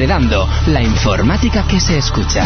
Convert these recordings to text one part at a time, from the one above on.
Enredando, la informática que se escucha.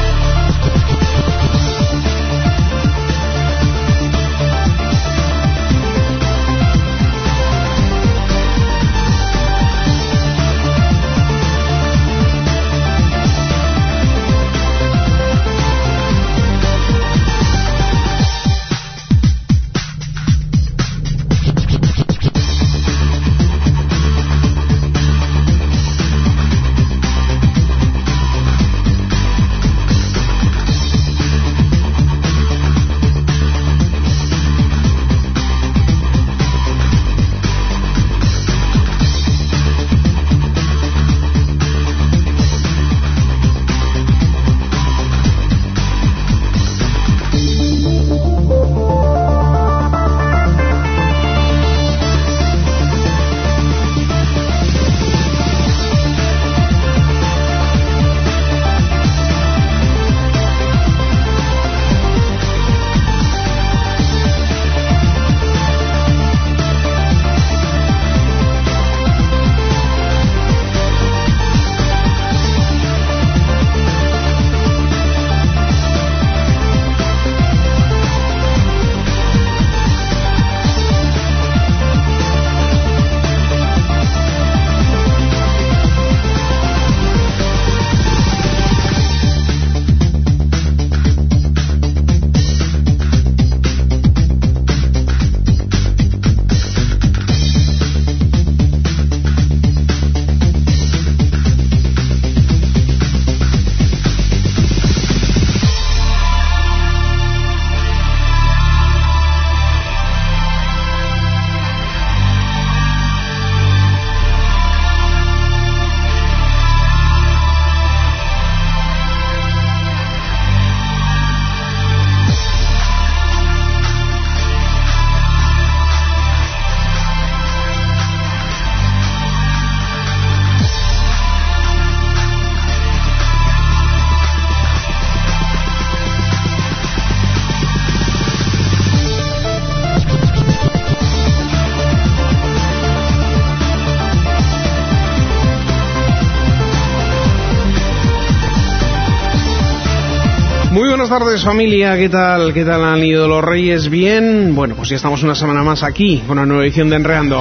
Muy buenas tardes, familia. ¿Qué tal? ¿Qué tal han ido los Reyes? ¿Bien? Bueno, pues ya estamos una semana más aquí con una nueva edición de Enredando.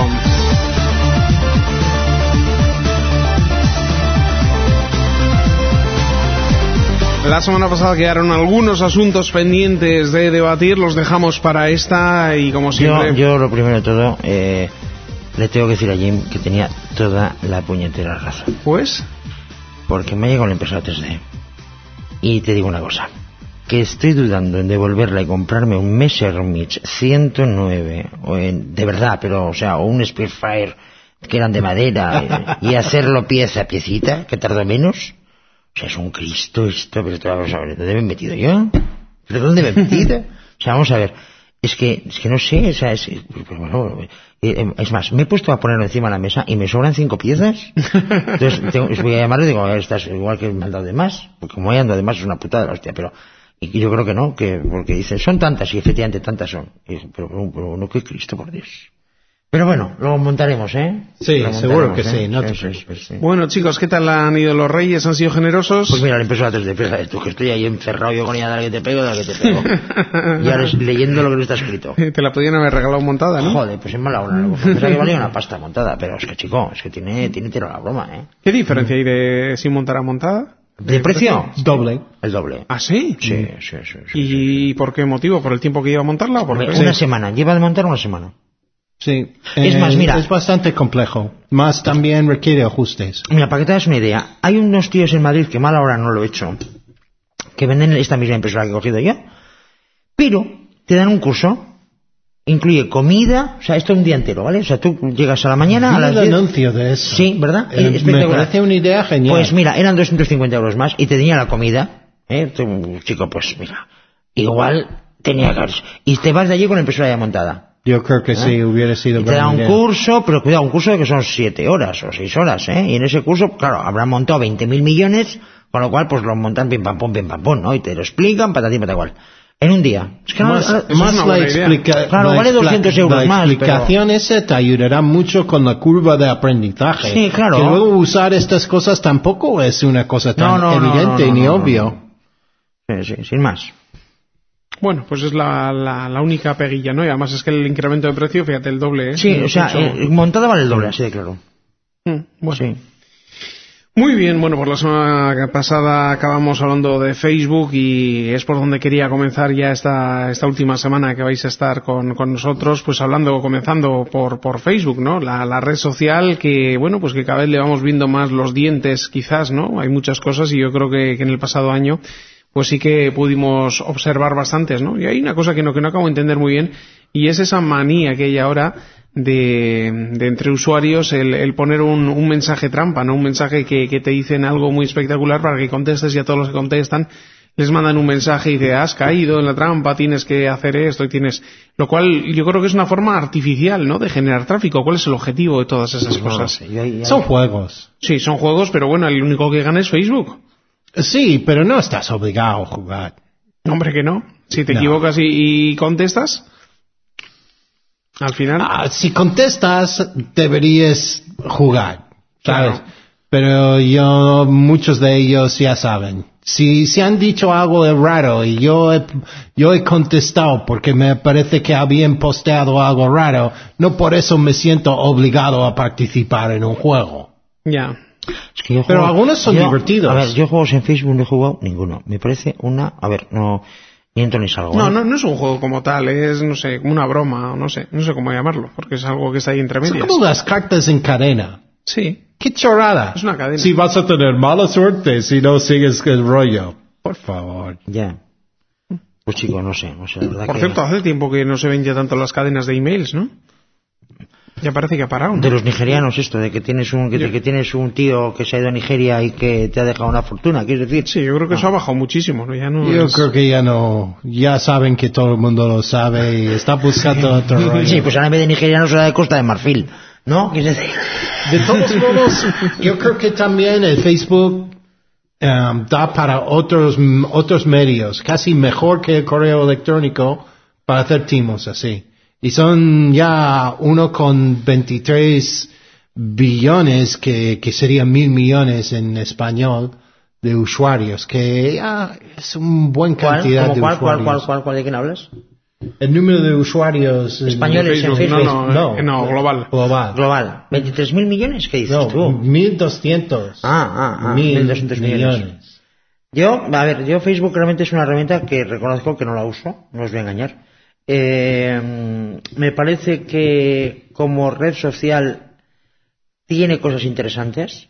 La semana pasada quedaron algunos asuntos pendientes de debatir, los dejamos para esta y como siempre... Yo lo primero de todo, le tengo que decir a Jim que tenía toda la puñetera razón. ¿Pues? Porque me ha llegado la impresora 3D. Y te digo una cosa, que estoy dudando en devolverla y comprarme un Messerschmitt 109, de verdad, pero, o sea, o un Spitfire que eran de madera, y hacerlo pieza a piecita, que tardó menos. O sea, es un Cristo esto, pero vamos a ver, ¿dónde me he metido yo? ¿Pero dónde me he metido? O sea, vamos a ver, es que no sé, o sea, es más, me he puesto a ponerlo encima de la mesa y me sobran 5 piezas. Entonces voy a llamarlo y digo, a ver, estás igual que me han dado de más, porque como hay ando de más es una putada la hostia, pero y yo creo que no, porque dicen, son tantas, y efectivamente tantas son. Y digo, pero no, que Cristo, por Dios. Pero bueno, lo montaremos, ¿eh? Sí, seguro que sí, no te preocupes. Sí. Bueno, chicos, ¿qué tal han ido los Reyes? ¿Han sido generosos? Pues mira, la impresora 3D, fíjate tú, que estoy ahí encerrado yo con ella, dale que te pego, dale que te pego. Y ahora leyendo lo que no está escrito. Te la podían haber regalado montada, ¿no? Joder, pues es mala hora. Pensaba que valía una pasta montada, pero es que, chico, es que tiene tiro a la broma, ¿eh? ¿Qué diferencia hay de si montar a montada? ¿De precio? Doble. El doble. ¿Ah, sí? Sí. ¿Y por qué motivo? ¿Por el tiempo que lleva a montarla o por qué? Una semana, lleva de montar una semana. Sí. Es más, mira. Es bastante complejo. Más también requiere ajustes. Mira, para que te hagas una idea, hay unos tíos en Madrid, que mal ahora no lo he hecho, que venden esta misma impresora que he cogido yo, pero te dan un curso, incluye comida, o sea, esto es un día entero, ¿vale? O sea, tú llegas a la mañana a las 10... el anuncio de eso. Sí, ¿verdad? Me parece una idea genial. Pues mira, eran 250 euros más y te tenía la comida, chico, pues mira, igual tenía gas. Y te vas de allí con la impresora ya montada. Yo creo que sí, hubiera sido buena idea. Te da un curso, pero cuidado, un curso que son 7 horas o 6 horas, ¿eh? Y en ese curso, claro, habrán montado 20.000 millones, con lo cual, pues lo montan pim pam pum, ¿no? Y te lo explican, patatín, patacual. En un día. Es que Más es una la buena idea. Claro, vale 200 euros la más, explicación esa te ayudará mucho con la curva de aprendizaje. Sí, claro. Que luego usar estas cosas tampoco es una cosa tan evidente ni obvio. Sí, sin más. Bueno, pues es la única peguilla, ¿no? Y además es que el incremento de precio, fíjate, el doble, ¿eh? Sí, o sea, montada vale el doble, así de claro. Bueno. Sí. Muy bien, bueno, por la semana pasada acabamos hablando de Facebook y es por donde quería comenzar ya esta última semana que vais a estar con nosotros, pues comenzando por Facebook, ¿no? La red social que, bueno, pues que cada vez le vamos viendo más los dientes, quizás, ¿no? Hay muchas cosas y yo creo que en el pasado año pues sí que pudimos observar bastantes, ¿no? Y hay una cosa que no acabo de entender muy bien y es esa manía que hay ahora de entre usuarios el poner un mensaje trampa, ¿no? Un mensaje que te dicen algo muy espectacular para que contestes y a todos los que contestan les mandan un mensaje y dice has caído en la trampa, tienes que hacer esto y tienes... Lo cual yo creo que es una forma artificial, ¿no? De generar tráfico. ¿Cuál es el objetivo de todas esas cosas? Son juegos. Sí, son juegos, pero bueno, el único que gana es Facebook. Sí, pero no estás obligado a jugar. Hombre, que no. Si te equivocas y contestas, al final... si contestas, deberías jugar, ¿sabes? Claro. Pero muchos de ellos ya saben. Si se han dicho algo de raro y yo he contestado porque me parece que habían posteado algo raro, no por eso me siento obligado a participar en un juego. Ya. Es que Pero algunos son divertidos. A ver, yo juegos en Facebook no he jugado ninguno. Me parece no, ni entro ni salgo. No es un juego como tal, es, no sé, como una broma, no sé cómo llamarlo, porque es algo que está ahí entre medias. Son como las cartas en cadena. Sí. ¡Qué chorrada! Es una cadena. Si vas a tener mala suerte si no sigues el rollo. Por favor. Ya. Pues chico, no sé, la verdad. Por cierto, hace tiempo que no se ven ya tanto las cadenas de emails, ¿no? Ya parece que ha parado, ¿no? De los nigerianos esto, de que tienes que tienes un tío que se ha ido a Nigeria y que te ha dejado una fortuna, ¿quieres decir? Sí, yo creo que eso ha bajado muchísimo, ¿no? Yo creo que ya saben que todo el mundo lo sabe y está buscando otro rollo. Sí, pues ahora en vez de nigerianos será de Costa de Marfil, ¿no? ¿Quieres decir? De todos modos, yo creo que también el Facebook da para otros medios, casi mejor que el correo electrónico para hacer timos así. Y son ya 1,23 billones, que serían 1.000 millones en español, de usuarios, que ya es una buena cantidad de usuarios. ¿Cuál? ¿De quién hablas? El número de usuarios españoles en Facebook. No, global. Global. ¿23.000 millones? ¿Qué dices tú? 1.200. 1.200 millones. Yo Facebook realmente es una herramienta que reconozco que no la uso, no os voy a engañar. Me parece que como red social tiene cosas interesantes,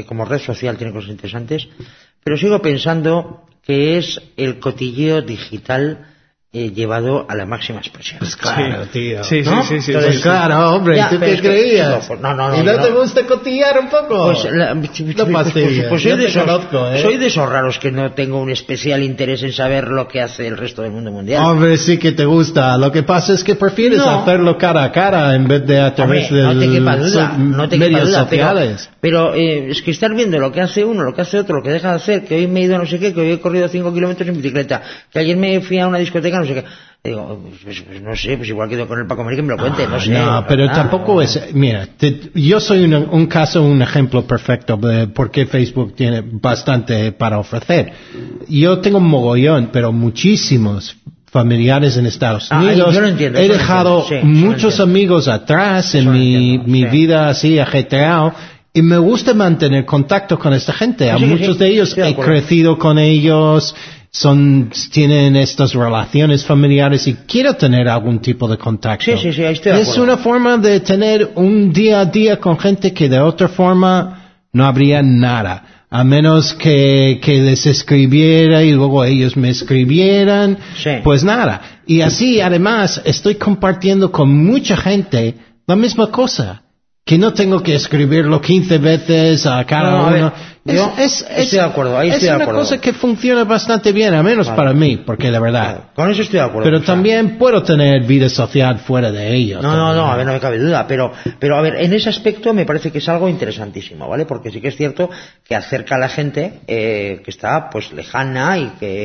pero sigo pensando que es el cotilleo digital llevado a la máxima expresión. Pues claro, tío. Sí. Entonces, claro, hombre, ya, ¿tú qué creías? No. ¿Y no te gusta cotillar un poco? Pues soy de esos raros que no tengo un especial interés en saber lo que hace el resto del mundo mundial. Hombre, sí que te gusta. Lo que pasa es que prefieres hacerlo cara a cara en vez de a través de medios sociales. Pero es que estar viendo lo que hace uno, lo que hace otro, lo que deja de hacer, que hoy me he ido a no sé qué, que hoy he corrido 5 kilómetros en bicicleta, que ayer me fui a una discoteca, no sé qué. Digo, pues no sé, pues igual quedo con el Paco América que me lo cuente, no sé. No, pero tampoco es... Mira, yo soy un ejemplo perfecto de por qué Facebook tiene bastante para ofrecer. Yo tengo un mogollón, pero muchísimos familiares en Estados Unidos. Yo lo entiendo, he dejado muchos amigos atrás en mi vida así ajetreado. Y me gusta mantener contacto con esta gente. A muchos de ellos he crecido con ellos, tienen estas relaciones familiares y quiero tener algún tipo de contacto. Sí, ahí estoy de acuerdo. Es una forma de tener un día a día con gente que de otra forma no habría nada. A menos que les escribiera y luego ellos me escribieran, pues nada. Y así, además, estoy compartiendo con mucha gente la misma cosa. Que no tengo que escribirlo 15 veces a cada uno. Estoy de acuerdo, es una cosa que funciona bastante bien, al menos para mí, porque la verdad. Con eso estoy de acuerdo. Pero también puedo tener vida social fuera de ello. No, a ver, no me cabe duda. Pero a ver, en ese aspecto me parece que es algo interesantísimo, ¿vale? Porque sí que es cierto que acerca a la gente que está pues lejana y que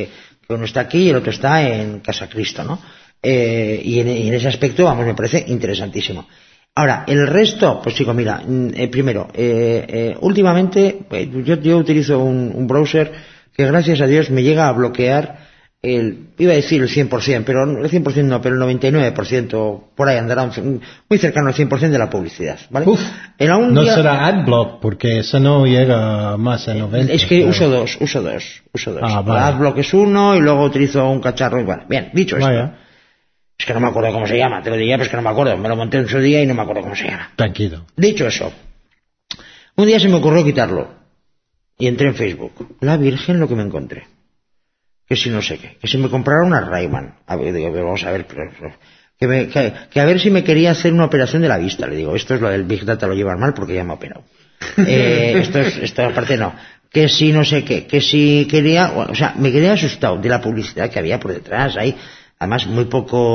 que uno está aquí y el otro está en Casa Cristo, ¿no? Y en ese aspecto, vamos, me parece interesantísimo. Ahora, el resto, pues chico, mira, primero, últimamente yo utilizo un browser que gracias a Dios me llega a bloquear iba a decir el 100%, pero el 100% no, pero el 99%, por ahí andará muy cercano al 100% de la publicidad, ¿vale? Uf, no será AdBlock, porque eso no llega más a 90. Es que uso dos. Vale. AdBlock es uno y luego utilizo un cacharro y bueno, bien, dicho esto. Es que no me acuerdo cómo se llama, te lo diría, pero es que no me acuerdo, me lo monté en su día y no me acuerdo cómo se llama. Tranquilo. Dicho eso, un día se me ocurrió quitarlo y entré en Facebook. La Virgen lo que me encontré. Que si no sé qué, que si me comprara una Ray-Ban. A ver, digo, vamos a ver, que a ver si me quería hacer una operación de la vista. Le digo, esto es lo del Big Data, lo llevan mal porque ya me ha operado. Esto aparte no. Que si no sé qué, que si quería, o sea, me quedé asustado de la publicidad que había por detrás. Ahí, además, muy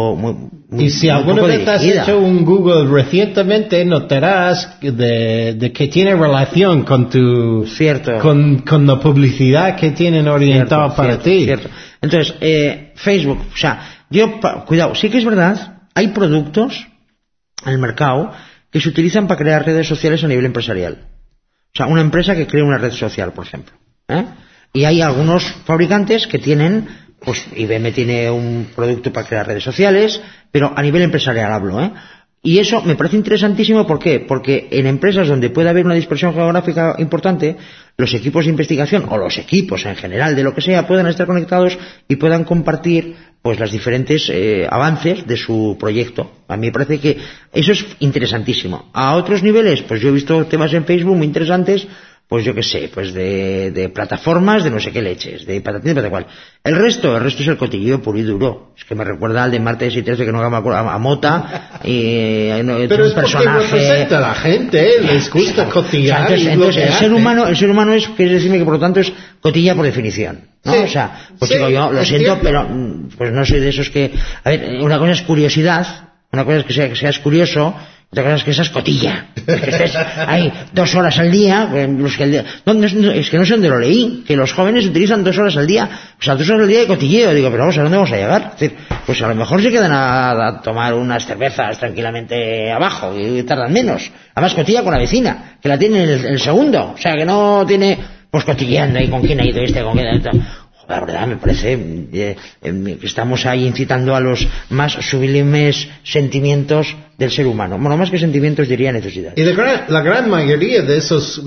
y si alguna vez has hecho un Google recientemente, notarás de que tiene relación con tu... Cierto. Con la publicidad que tienen orientada para ti. Cierto. Entonces, Facebook, o sea, cuidado, sí que es verdad, hay productos en el mercado que se utilizan para crear redes sociales a nivel empresarial. O sea, una empresa que crea una red social, por ejemplo. Y hay algunos fabricantes que tienen... Pues IBM tiene un producto para crear redes sociales, pero a nivel empresarial hablo, Y eso me parece interesantísimo, ¿por qué? Porque en empresas donde puede haber una dispersión geográfica importante, los equipos de investigación, o los equipos en general de lo que sea, puedan estar conectados y puedan compartir pues los diferentes avances de su proyecto. A mí me parece que eso es interesantísimo. A otros niveles, pues yo he visto temas en Facebook muy interesantes, pues yo qué sé, pues de plataformas, de no sé qué leches, de patatín, de patacual. El resto es el cotilleo puro y duro. Es que me recuerda al de Martes y 13, que no me acuerdo, a Mota, y pero es porque representa a la gente, les gusta cotillar. Entonces el ser humano es, quiere decirme que por lo tanto es cotilla por definición, ¿no? Sí, o sea, pues chico, yo lo siento, pero pues no soy de esos que, a ver, una cosa es curiosidad, una cosa es que seas curioso, otra cosa es que seas cotilla, que estés ahí 2 horas al día, es que no sé dónde lo leí, que los jóvenes utilizan 2 horas al día, o sea, 2 horas al día de cotilleo. Digo, pero vamos, ¿a dónde vamos a llegar? Es decir, pues a lo mejor se quedan a tomar unas cervezas tranquilamente abajo y tardan menos. Además cotilla con la vecina, que la tiene el segundo, o sea, que no tiene, pues cotilleando ahí con quién ha ido con quién ha ido. La verdad me parece que estamos ahí incitando a los más sublimes sentimientos del ser humano. Bueno, más que sentimientos diría necesidad. Y la gran mayoría de esos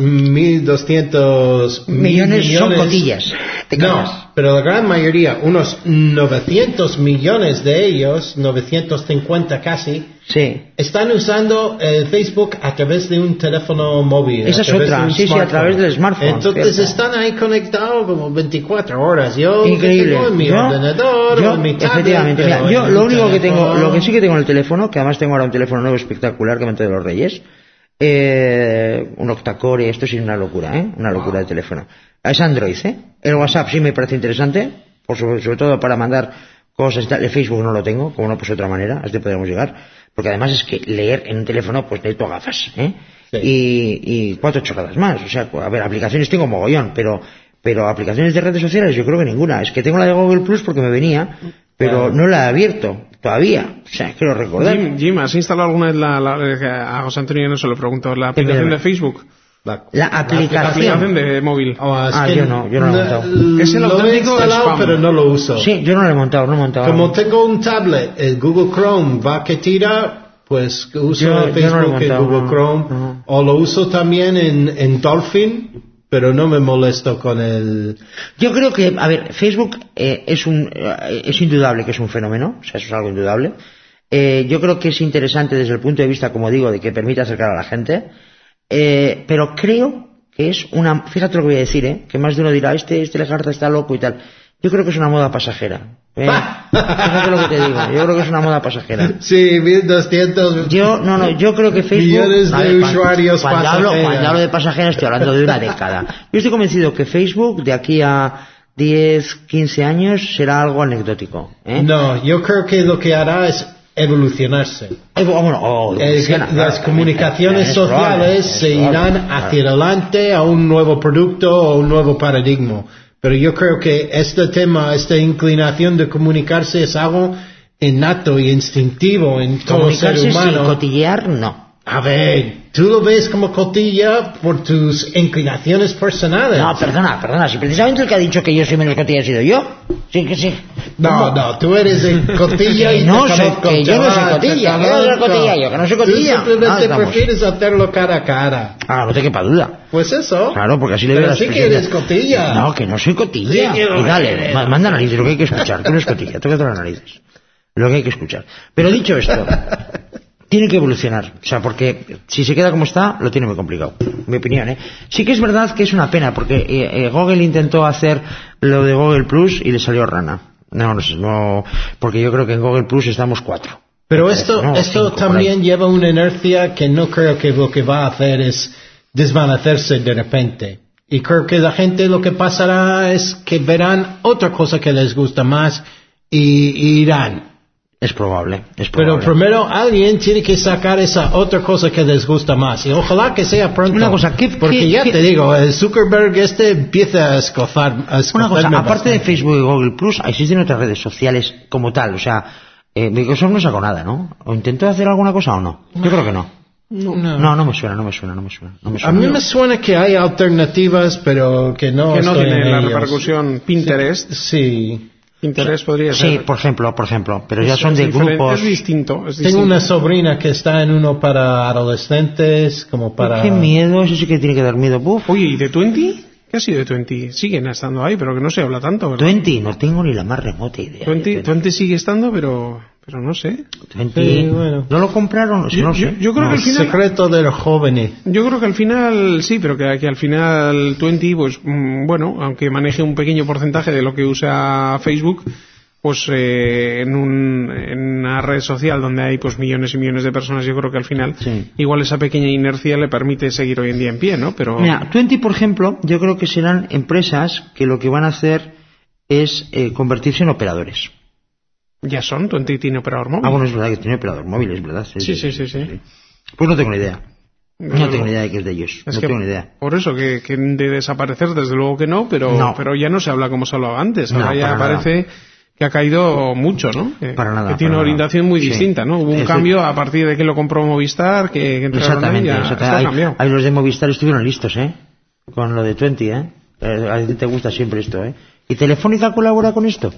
1.200 millones son cotillas. No, pero la gran mayoría, unos 900 millones de ellos, 950 casi, sí, están usando Facebook a través de un teléfono móvil. Esa es otra, sí, a través del smartphone. Entonces están ahí conectados como 24 horas. Yo increíble. tengo en mi ordenador o en mi tablet. Efectivamente, mira, yo lo único que tengo, lo que sí que tengo en el teléfono, que además tengo ahora un teléfono nuevo espectacular que me han traído los Reyes, un octacore, esto sí es una locura, una locura de teléfono. Es Android, El WhatsApp sí me parece interesante, sobre todo para mandar cosas y tal. El Facebook no lo tengo, como no, pues de otra manera, hasta podemos llegar. Porque además es que leer en un teléfono, pues necesito gafas, Sí. Y 4 chorradas más. O sea, a ver, aplicaciones tengo mogollón, pero aplicaciones de redes sociales yo creo que ninguna. Es que tengo la de Google Plus porque me venía, pero no la he abierto todavía. O sea, quiero recordar. Jim, ¿has instalado alguna vez a José Antonio no se lo pregunto, la aplicación de Facebook? La aplicación de móvil. Yo no lo he montado. Es el auténtico spam. Pero no lo uso. Sí, yo no lo he montado, Como tengo un tablet, el Google Chrome va que tira, pues uso el Facebook en Google Chrome, o lo uso también en Dolphin, pero no me molesto con el... Yo creo que, a ver, Facebook es indudable que es un fenómeno, o sea, eso es algo indudable. Yo creo que es interesante desde el punto de vista, como digo, de que permite acercar a la gente. Pero creo que es fíjate lo que voy a decir, que más de uno dirá, este Lejarza está loco y tal. Yo creo que es una moda pasajera. Fíjate lo que te digo, yo creo que es una moda pasajera. Sí, 1.200 yo creo que Facebook, millones de usuarios cuando hablo de pasajera estoy hablando de una década. Yo estoy convencido que Facebook de aquí a 10, 15 años será algo anecdótico. No, yo creo que lo que hará es evolucionarse. Las comunicaciones sociales se irán hacia adelante a un nuevo producto o un nuevo paradigma. Pero yo creo que este tema, esta inclinación de comunicarse es algo innato y instintivo en todo ser Comunicarse humano. sin cotillear, no. A ver, tú lo ves como cotilla por tus inclinaciones personales. No, perdona, si precisamente el que ha dicho que yo soy menos cotilla he sido yo. Sí, que sí. No, tú eres de cotilla y No te soy- conozco, que yo no soy chaval, cotilla, te que no soy conozco. cotilla, yo que no soy cotilla. Tú simplemente Estamos. prefieres hacerlo cara a cara. Ah, no te quepa duda. Pues eso. Claro, porque así le veo Pero la sí que expresión eres cotilla. No, que no soy cotilla. Sí que Y dale, manda narices, lo que hay que escuchar. Tú eres cotilla, tócate las narices. Lo que hay que escuchar. Pero dicho esto, tiene que evolucionar. O sea, porque si se queda como está, lo tiene muy complicado. Mi opinión, ¿eh? Sí que es verdad que es una pena, porque Google intentó hacer lo de Google Plus y le salió rana. No, porque yo creo que en Google Plus estamos 4. Pero esto No, 5 por ahí. también lleva una inercia que no creo que lo que va a hacer es desvanecerse de repente. Y creo que la gente lo que pasará es que verán otra cosa que les gusta más y irán. Es probable. Pero primero alguien tiene que sacar esa otra cosa que les gusta más. Y ojalá que sea pronto. Una cosa, porque ya te digo, el Zuckerberg empieza a escofar. Una cosa, aparte bastante. de Facebook y Google Plus, existen otras redes sociales como tal. O sea, Microsoft no sacó nada, ¿no? ¿O intentó hacer alguna cosa o no? Yo creo que no. No me suena. A mí me suena que hay alternativas, pero que no Que no estoy tiene en la ellos. repercusión Pinterest. Sí. Pinterest podría Sí, ser. por ejemplo, pero ya Es son de diferente, grupos. Es distinto. Tengo una sobrina que está en uno para adolescentes, como para... Qué miedo, eso sí que tiene que dar miedo. Buf. Oye, ¿y de 20? ¿Qué ha sido de 20? Siguen estando ahí, pero que no se habla tanto, ¿verdad? 20, no tengo ni la más remota idea. 20 sigue estando, pero no sé. 20. Sí, bueno. ¿No lo compraron? Si no sé. Yo creo que al El final... secreto de los jóvenes. Yo creo que al final sí, pero que al final 20, pues bueno, aunque maneje un pequeño porcentaje de lo que usa Facebook, pues en una red social donde hay pues millones y millones de personas, yo creo que al final Sí. igual esa pequeña inercia le permite seguir hoy en día en pie, ¿no? Pero Mira, 20, por ejemplo, yo creo que serán empresas que lo que van a hacer es convertirse en operadores. ya son, 20 tiene operador móvil. Ah, bueno, es verdad que tiene operador móvil, es verdad. Sí. Pues no tengo ni idea. No Desde tengo luego. ni idea de qué es de ellos. Es No que tengo ni idea. por eso que de desaparecer desde luego que no, pero ya no se habla como se hablaba antes. Ahora No, ya para parece que ha caído mucho, ¿no? Para nada, que tiene para una orientación muy nada. Sí. distinta, ¿no? Hubo un Eso- cambio a partir de que lo compró Movistar, que entraron ahí, ya esto ha cambiado. Ahí los de Movistar estuvieron listos, ¿eh? Con lo de 20, ¿eh? A ti te gusta siempre esto, ¿eh? ¿Y Telefónica colabora con esto?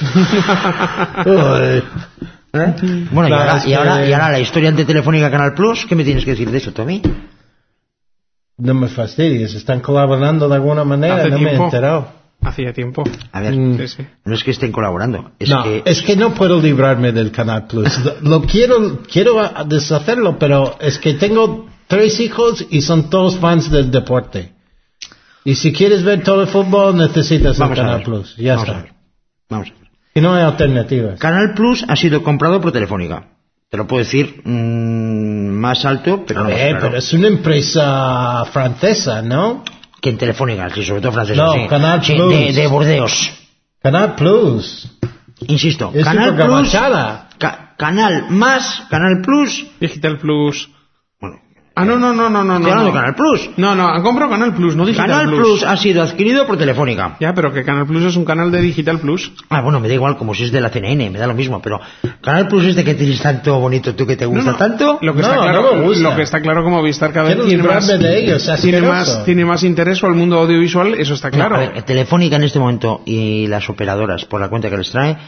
¿Eh? Bueno, Claro, y ahora la historia ante Telefónica Canal Plus, ¿qué me tienes que decir de eso, Tommy? No me fastidies, están colaborando de alguna manera, Hace no me he tiempo. enterado. Hacía tiempo. A ver, Sí. no es que estén colaborando, Es que no puedo librarme del Canal Plus. Lo quiero deshacerlo, pero es que tengo 3 hijos y son todos fans del deporte. Y si quieres ver todo el fútbol, necesitas el Vamos a Canal ver. Plus. Ya Vamos está. a ver. Vamos a ver. Y no hay alternativas. Canal Plus ha sido comprado por Telefónica. Te lo puedo decir más alto, pero no más claro. Pero es una empresa francesa, ¿no? Que en Telefónica, sí, sobre todo francesa. No, sí. Canal Sí, Plus. de Burdeos. Canal Plus. Insisto, Es Canal Plus, supergabachada. Canal Plus. Digital Plus. Bueno, Ah, no. estoy hablando de Canal Plus. No, han comprado Canal Plus, no Digital Canal Plus ha sido adquirido por Telefónica. Ya, pero que Canal Plus es un canal de Digital Plus. Ah, bueno, me da igual como si es de la CNN, me da lo mismo, pero Canal Plus es de que tienes tanto bonito tú que te gusta tanto. Lo que, No, está claro, no me gusta. lo que está claro como Movistar cada vez Quiero tiene más, librarme de ellos, es tiene asqueroso. más interés al mundo audiovisual, eso está claro. A ver, Telefónica en este momento y las operadoras, por la cuenta que les trae,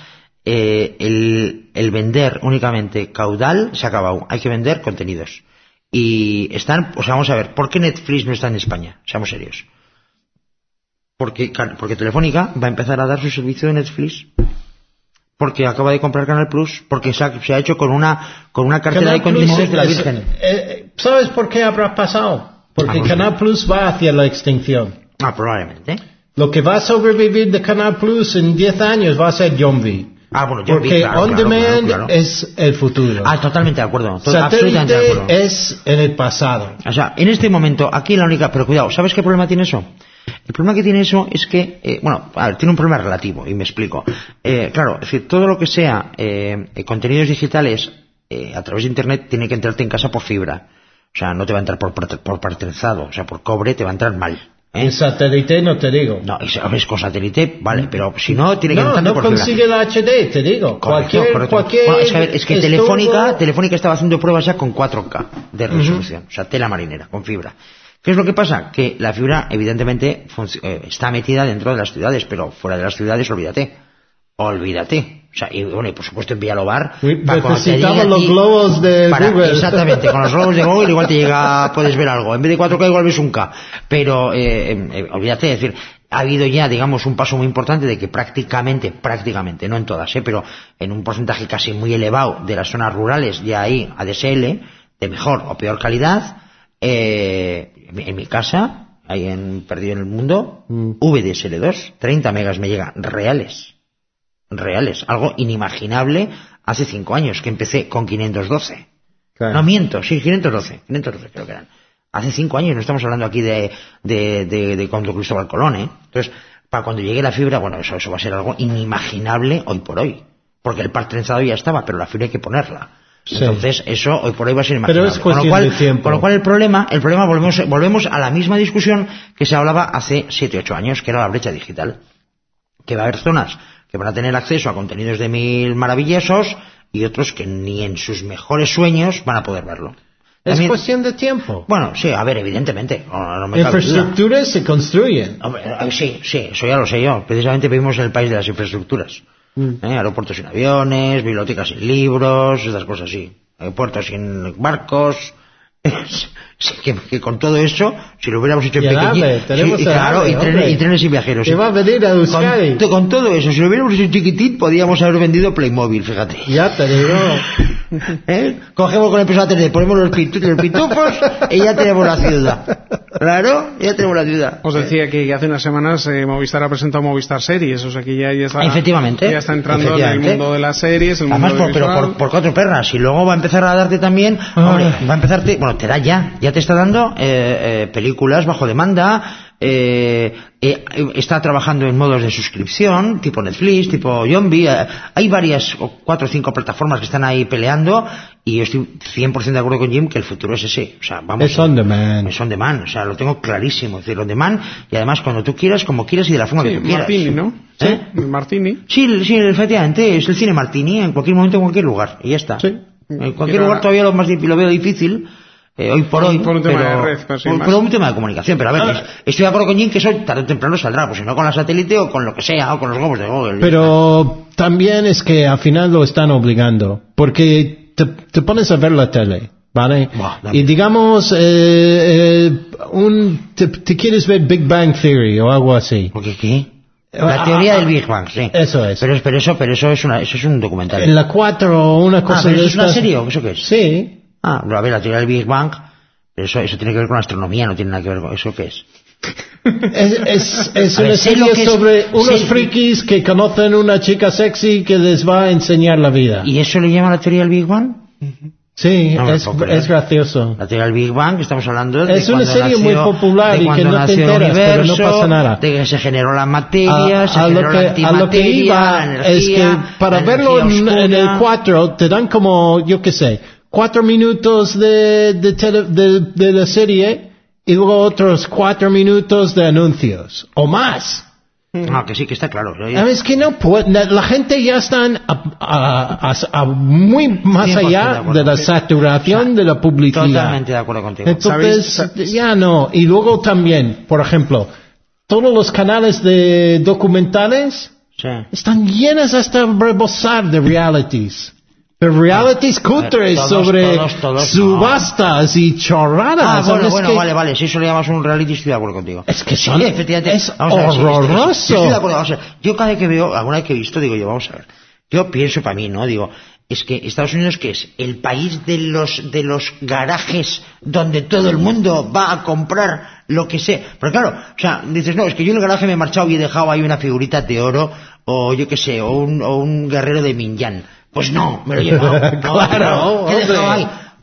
el vender únicamente caudal se ha acabado. Hay que vender contenidos. Y están, o sea, vamos a ver, ¿por qué Netflix no está en España? Seamos serios. Porque Telefónica va a empezar a dar su servicio de Netflix. Porque acaba de comprar Canal Plus. Porque se ha hecho con una cartera de contenidos de la Virgen. ¿Sabes por qué habrá pasado? Porque pues Canal Plus va hacia la extinción. Ah, probablemente. Lo que va a sobrevivir de Canal Plus en 10 años va a ser John V. Ah, bueno, yo Porque On Demand es el futuro. Ah, totalmente de acuerdo. Absolutamente de acuerdo. Satélite es en el pasado. O sea, en este momento, aquí la única... Pero cuidado, ¿sabes qué problema tiene eso? El problema que tiene eso es que... bueno, a ver, tiene un problema relativo, y me explico. Claro, es decir, todo lo que sea contenidos digitales a través de Internet tiene que entrarte en casa por fibra. O sea, no te va a entrar por parcelizado. O sea, por cobre te va a entrar mal. En satélite no te digo. No, es con satélite, vale, pero si no, tiene que entrar por fibra. No consigue la HD, te digo. Correcto. Cualquier Bueno, es que Telefónica estaba haciendo pruebas ya con 4K de resolución, o sea, tela marinera, con fibra. ¿Qué es lo que pasa? Que la fibra, evidentemente, está metida dentro de las ciudades, pero fuera de las ciudades, olvídate. O sea, y bueno, y por supuesto en Villalobar. Necesitamos los globos de Google. Exactamente, con los globos de Google igual te llega, puedes ver algo. En vez de 4K igual ves un K. Pero, olvídate, es decir, ha habido ya, digamos, un paso muy importante de que prácticamente, no en todas, pero en un porcentaje casi muy elevado de las zonas rurales ya hay ADSL de mejor o peor calidad. En mi casa, ahí perdido en el mundo, VDSL2, 30 megas me llegan reales, algo inimaginable hace 5 años que empecé con 512. Claro. No miento, sí, 512 creo que eran. Hace 5 años, no estamos hablando aquí de cuando Cristóbal Colón, Entonces, para cuando llegue la fibra, bueno, eso va a ser algo inimaginable hoy por hoy, porque el par trenzado ya estaba, pero la fibra hay que ponerla. Sí. Entonces, eso hoy por hoy va a ser imaginable. Pero es cuestión de tiempo. Con lo cual el problema volvemos a la misma discusión que se hablaba hace 7-8 años, que era la brecha digital. Que va a haber zonas que van a tener acceso a contenidos de 1000 maravillosos y otros que ni en sus mejores sueños van a poder verlo. Es cuestión de tiempo. Bueno, sí, a ver, evidentemente. No infraestructuras se construyen. Sí, eso ya lo sé yo. Precisamente vivimos en el país de las infraestructuras. Aeropuertos sin aviones, bibliotecas sin libros, esas cosas así. Puertos sin barcos. Que con todo eso, si lo hubiéramos hecho en pequeñito, y trenes sin viajeros. ¿Qué va a venir a Euskadi? Con todo eso, si lo hubiéramos hecho en chiquitín, podíamos haber vendido Playmobil, fíjate. Ya te digo. Cogemos con el peso 3D, ponemos los pitufos y ya tenemos la ciudad. Claro, ya tenemos la ciudad. Os decía que hace unas semanas Movistar ha presentado Movistar Series, o sea que ya está. Efectivamente. Ya está entrando en el mundo de las series, el además, mundo pero por 4 perras, y luego va a empezar a darte también, hombre, va a empezarte, bueno, te da ya te está dando películas bajo demanda. Está trabajando en modos de suscripción tipo Netflix, tipo Yombi. Hay varias 4 o 5 plataformas que están ahí peleando y yo estoy 100% de acuerdo con Jim que el futuro es ese. O sea, vamos, es on demand. Es on demand, o sea, lo tengo clarísimo. Es decir, on demand y además cuando tú quieras, como quieras y de la forma que tú quieras. Martini, ¿no? Sí, el Martini. Sí, efectivamente, es el cine Martini en cualquier momento, en cualquier lugar y ya está. Sí. En cualquier lugar todavía lo veo difícil. Hoy por hoy, por un tema de red, por un tema de comunicación, pero a ver, estoy de acuerdo con Jim que eso tarde o temprano saldrá, pues si no con la satélite o con lo que sea, o con los globos de Google. Pero también es que al final lo están obligando, porque te pones a ver la tele, ¿vale? Y digamos, te quieres ver Big Bang Theory o algo así. ¿Por qué? La teoría del Big Bang, sí. Eso es. Pero eso es un documental. En la 4 una cosa pero de ¿es una serie o eso qué es? Sí. A ver, la teoría del Big Bang, eso tiene que ver con astronomía, no tiene nada que ver con eso, ¿qué es? Es una serie sobre unos frikis que conocen una chica sexy que les va a enseñar la vida. ¿Y eso le llama la teoría del Big Bang? Sí, es gracioso. La teoría del Big Bang, que estamos hablando de es una serie muy popular y que no te enteras, pero no pasa nada. De que se generó la materia, se generó la antimateria, a lo que iba energía, es que para verlo en el 4 te dan como, yo qué sé, 4 minutos de la serie y luego otros 4 minutos de anuncios o más. Que sí, que está claro. Es que no puede, la gente ya está muy más allá de la saturación de la publicidad. Totalmente de acuerdo contigo. Entonces, ya no. Y luego también, por ejemplo, todos los canales de documentales están llenos hasta rebosar de realities. Pero realities cutres sobre todos, subastas y chorradas. Bueno, vale. Si eso le llamas un reality, estoy de acuerdo contigo. Es que sí, efectivamente. Es horroroso. Estoy de acuerdo. Vamos a ver. Yo cada vez que veo, alguna vez que he visto, digo yo, vamos a ver. Yo pienso para mí, ¿no? Digo, es que Estados Unidos, ¿qué es? El país de los garajes donde todo el mundo va a comprar lo que sea. Pero claro, o sea, dices, no, es que yo en el garaje me he marchado y he dejado ahí una figurita de oro, o yo qué sé, o un guerrero de Minyan. Pues no, me lo he llevado. Claro, ¿qué he dejado ahí?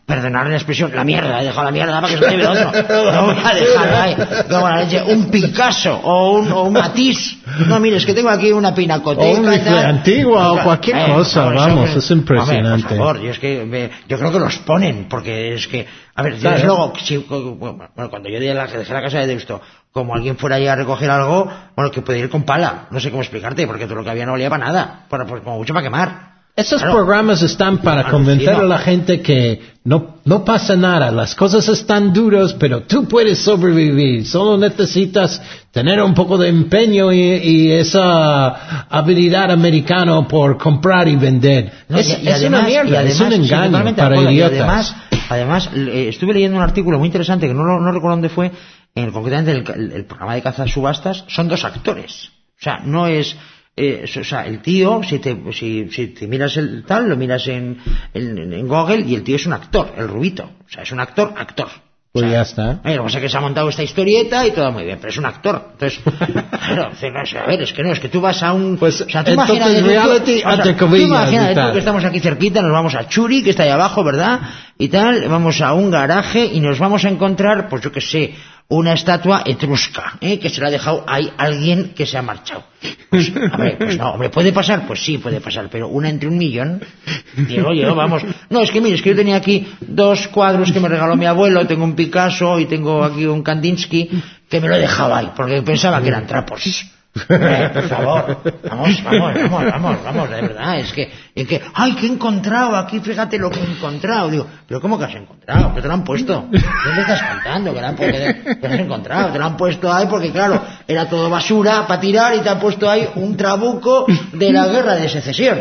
Perdonad la expresión, la mierda, he dejado la mierda para que se lo lleve el otro. No voy a dejar ahí, como la leche, un Picasso o un Matisse. No, mire, es que tengo aquí una pinacoteca. O un rifle antigua o cualquier cosa, por vamos, eso, es impresionante. Por favor, yo creo que los ponen, porque es que, a ver, yo desde luego, bueno, cuando yo dejé la casa de Deusto, como alguien fuera allá a recoger algo, bueno, que puede ir con pala, no sé cómo explicarte, porque todo lo que había no valía para nada, pues como mucho para quemar. Esos programas están para convencer a la gente que no pasa nada, las cosas están duras, pero tú puedes sobrevivir, solo necesitas tener un poco de empeño y esa habilidad americana por comprar y vender. No, es una mierda, es un engaño para idiotas. Además, estuve leyendo un artículo muy interesante que no recuerdo dónde fue, concretamente el programa de caza subastas, son 2 actores. O sea, no es... o sea, el tío, si te miras el tal, lo miras en Google, y el tío es un actor, el rubito. O sea, es un actor. Pues o sea, ya está. Lo que pasa es que se ha montado esta historieta y todo muy bien, pero es un actor. Entonces, claro, a ver, es que tú vas a un... Pues, o sea, tú imagínate reality entre comillas. Tú que estamos aquí cerquita, nos vamos a Churi, que está ahí abajo, ¿verdad? Y tal, vamos a un garaje y nos vamos a encontrar, pues yo qué sé, una estatua etrusca, que se la ha dejado ahí alguien que se ha marchado. Pues, hombre, ¿puede pasar? Pues sí, puede pasar, pero una entre 1.000.000, digo yo, vamos. No, es que mire, es que yo tenía aquí 2 cuadros que me regaló mi abuelo, tengo un Picasso y tengo aquí un Kandinsky, que me lo he dejado ahí, porque pensaba que eran trapos. Por favor, vamos, de verdad, es que, ay, ¿qué he encontrado aquí? Fíjate lo que he encontrado. Digo, ¿pero cómo que has encontrado? ¿Que te lo han puesto? ¿Qué me estás contando? ¿Que has encontrado? Te lo han puesto ahí porque, claro, era todo basura para tirar y te han puesto ahí un trabuco de la guerra de secesión.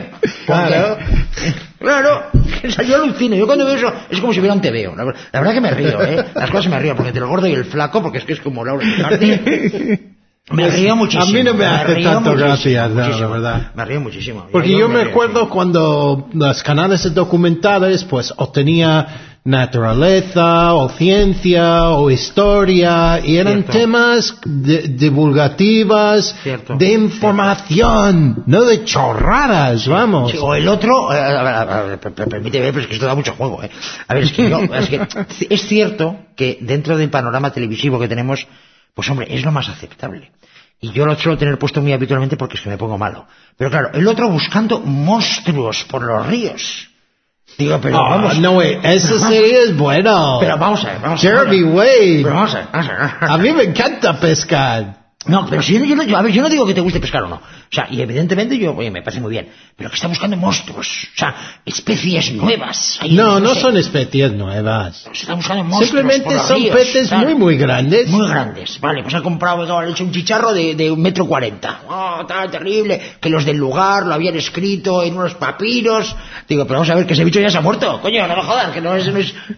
Claro, o sea, yo alucino. Yo cuando veo eso es como si hubiera un TVO. La verdad que me río, las cosas me río, porque entre el gordo y el flaco, porque es como Laura Carti. Me río muchísimo. A mí no me hace tanto gracia, la verdad. Me río muchísimo. Porque yo me acuerdo cuando los canales documentales, pues, o tenía naturaleza, o ciencia, o historia, y eran temas divulgativas, de información, no de chorradas, vamos. Sí, o el otro, permíteme, pero es que esto da mucho juego, A ver, es cierto que dentro del panorama televisivo que tenemos, pues hombre, es lo más aceptable. Y yo lo suelo tener puesto muy habitualmente porque es que me pongo malo. Pero claro, el otro buscando monstruos por los ríos. Digo, pero vamos... No, esa serie es buena. Pero vamos a ver, Jeremy Wade. Pero vamos a ver. A mí me encanta pescar. No, pero si yo no digo que te guste pescar o no. O sea, y evidentemente me parece muy bien. Pero que está buscando monstruos. O sea, especies nuevas. No son especies nuevas. Se está buscando monstruos. Simplemente son peces muy grandes. Muy grandes. Vale, pues ha comprado, ha hecho un chicharro de 1,40 metros. Oh, tan terrible. Que los del lugar lo habían escrito en unos papiros. Digo, pero vamos a ver, que ese bicho ya se ha muerto. Coño, no me jodas, que no es...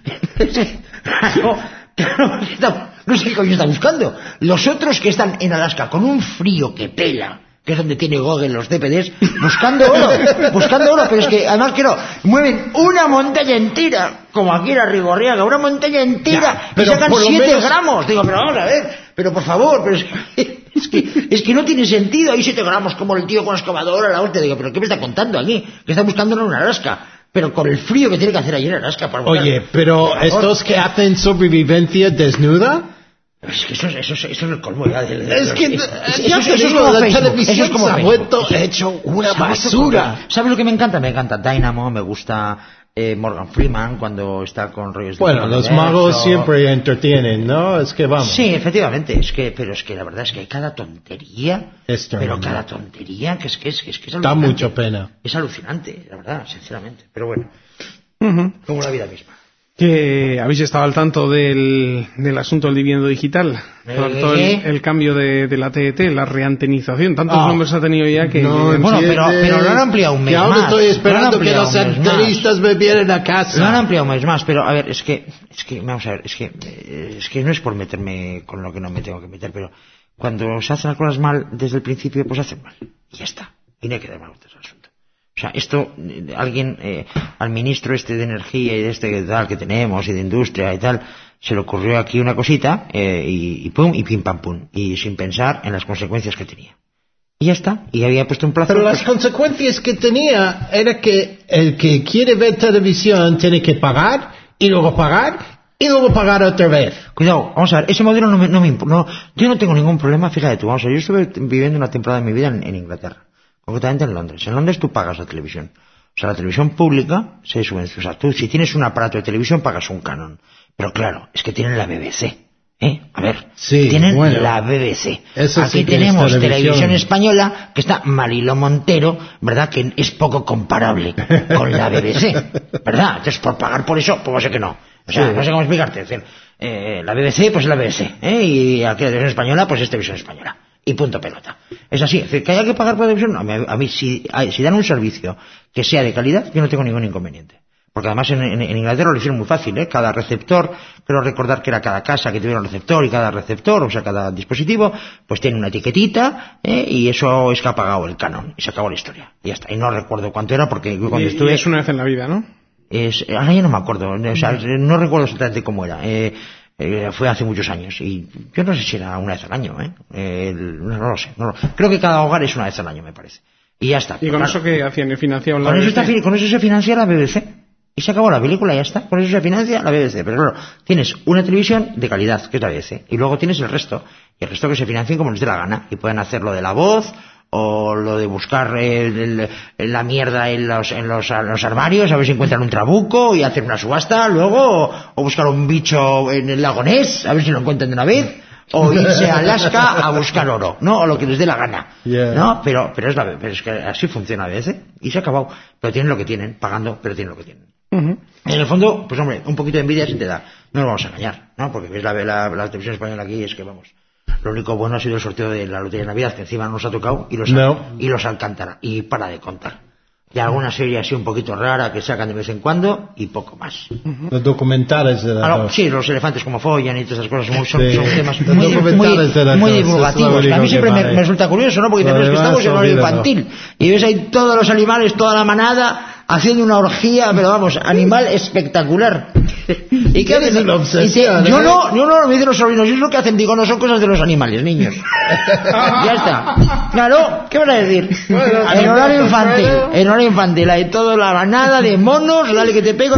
No sé qué coño está buscando. Los otros que están en Alaska con un frío que pela, que es donde tiene Google los DPDs, buscando oro, pero es que además mueven una montaña entera, como aquí era Rigorriaga, una montaña entera, y sacan 7 gramos. Digo, pero vamos a ver, pero por favor, pero es que no tiene sentido, hay 7 gramos como el tío con la excavadora, la hostia. Digo, pero ¿qué me está contando aquí? Que está buscando en Alaska. Pero con el frío que tiene que hacer allí en Alaska para buscar. Oye, pero estos que hacen sobrevivencia desnuda... Es que eso es el colmo ya la televisión se ha vuelto hecho una basura. ¿Sabes lo que me encanta? Me encanta Dynamo, me gusta Morgan Freeman cuando está con rollos de... Bueno, los magos siempre entretienen, ¿no? Es que vamos. Sí, efectivamente, pero es que la verdad es que hay cada tontería, pero cada tontería que es alucinante. Da mucha pena. Es alucinante, la verdad, sinceramente. Pero bueno, como la vida misma. Que habéis estado al tanto del asunto del dividendo digital, todo el cambio de la TET, la reantenización, tantos nombres ha tenido ya que... Bueno, pero lo han ampliado un mes más. Ahora estoy esperando que los antenistas me vienen a casa. Lo han ampliado un mes más, pero a ver, es que vamos a ver, es que no es por meterme con lo que no me tengo que meter, pero cuando se hacen las cosas mal desde el principio, pues se hacen mal. Y ya está. Y no hay que dar más vueltas al asunto. O sea, esto, alguien, al ministro de energía y tal que tenemos y de industria y tal, se le ocurrió aquí una cosita, y pum, y pim pam pum, y sin pensar en las consecuencias que tenía. Y ya está, y había puesto un plazo. Pero las consecuencias que tenía era que el que quiere ver televisión tiene que pagar y luego pagar, y luego pagar otra vez. Cuidado, vamos a ver, ese modelo no me importa. No, yo no tengo ningún problema, fíjate tú, vamos a ver, yo estuve viviendo una temporada de mi vida en Inglaterra, concretamente en Londres. En Londres tú pagas la televisión. O sea, la televisión pública se subvenciona. O sea, tú si tienes un aparato de televisión pagas un canon. Pero claro, es que tienen la BBC. A ver, sí, tienen bueno, la BBC. Eso Aquí sí que tenemos es televisión española, que está Mariló Montero, ¿verdad? Que es poco comparable con la BBC, ¿verdad? Entonces, por pagar por eso, pues no sé que no. O sea, no sé cómo explicarte. Es decir, la BBC, pues es la BBC. Y aquí la televisión española, pues es televisión española. Y punto pelota. Es así. Es decir, que haya que pagar por televisión. No, a mí si dan un servicio que sea de calidad, yo no tengo ningún inconveniente. Porque además en Inglaterra lo hicieron muy fácil, ¿eh? Cada receptor, creo recordar que era cada casa que tuviera un receptor, y cada receptor, o sea, cada dispositivo, pues tiene una etiquetita, y eso es que ha pagado el canon. Y se acabó la historia. Y ya está. Y no recuerdo cuánto era porque cuando estuve... Y es una vez en la vida, ¿no? Ahora ya no me acuerdo. O sea, no recuerdo exactamente cómo era. Fue hace muchos años y yo no sé si era una vez al año, no lo sé, creo que cada hogar es una vez al año, me parece, y ya está. ¿Y con eso qué hacían? ¿Financiaban la BBC? Con eso se financia la BBC y se acabó la película, ya está. Con eso se financia la BBC, pero claro, tienes una televisión de calidad que es la BBC y luego tienes el resto, y el resto que se financien como les dé la gana, y pueden hacer lo de la voz o lo de buscar la mierda en los armarios a ver si encuentran un trabuco y hacer una subasta luego, o buscar un bicho en el lago Ness a ver si lo encuentran de una vez, o irse a Alaska a buscar oro, ¿no? O lo que les dé la gana, ¿no? Pero es que así funciona a veces, y se ha acabado. Pero tienen lo que tienen, pagando, pero tienen lo que tienen. En el fondo, pues hombre, un poquito de envidia sí te da, no nos vamos a engañar, ¿no? Porque ves la televisión española aquí, es que vamos, lo único bueno ha sido el sorteo de la lotería de Navidad, que encima no nos ha tocado, y los Alcántara, y para de contar. Y alguna serie así un poquito rara que sacan de vez en cuando, y poco más. Los documentales de la... Sí, los elefantes como follan y todas esas cosas son temas muy divulgativos. A mí siempre me resulta curioso, ¿no? Porque estamos en horario infantil, y ves ahí todos los animales, toda la manada, haciendo una orgía, pero vamos, animal espectacular. ¿Y qué hacen? Yo no, me dicen los sobrinos, yo es lo que hacen, digo, no son cosas de los animales, niños. Ya está. Claro, ¿qué van a decir? En horario infantil, hay toda la manada de monos, dale que te pego.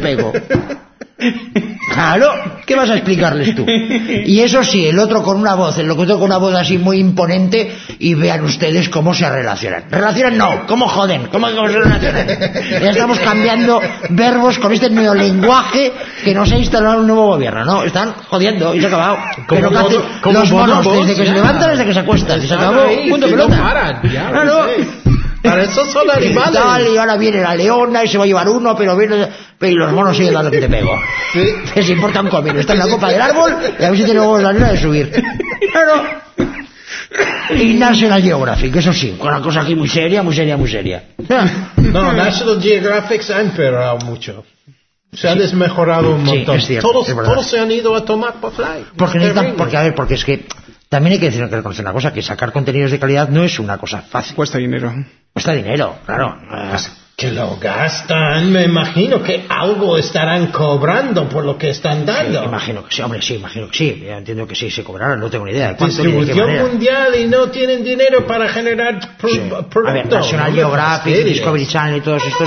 Claro, ¿qué vas a explicarles tú? Y eso sí, el otro con una voz, el locutor con una voz así muy imponente, y vean ustedes cómo se relacionan. Relacionan no, cómo joden, cómo se relacionan. Ya estamos cambiando verbos con este nuevo lenguaje que nos ha instalado un nuevo gobierno, ¿no? Están jodiendo y se ha acabado. Pero los monos, desde que se levantan hasta que se acuestan, se acabó, punto pelota. Claro. Para eso son animales. Y ahora viene la leona y se va a llevar uno, pero los monos siguen dando que te pego. ¿Sí? Les importa un comino. Está en la copa del árbol y a ver si tiene luego la nena de subir. Claro. Y National Geographic, eso sí, una cosa aquí muy seria. No, National Geographic se ha empeorado mucho. Se ha desmejorado un montón. Sí, es cierto, todos se han ido a tomar por fly. Porque es que también hay que reconocer una cosa, que sacar contenidos de calidad no es una cosa fácil. Cuesta dinero, claro. Que lo gastan, me imagino que algo estarán cobrando por lo que están dando. Sí, imagino que sí. Yo entiendo que sí, se cobrarán, no tengo ni idea. Distribución mundial y no tienen dinero para generar productos. A ver, National Geographic, Discovery Channel y todos estos...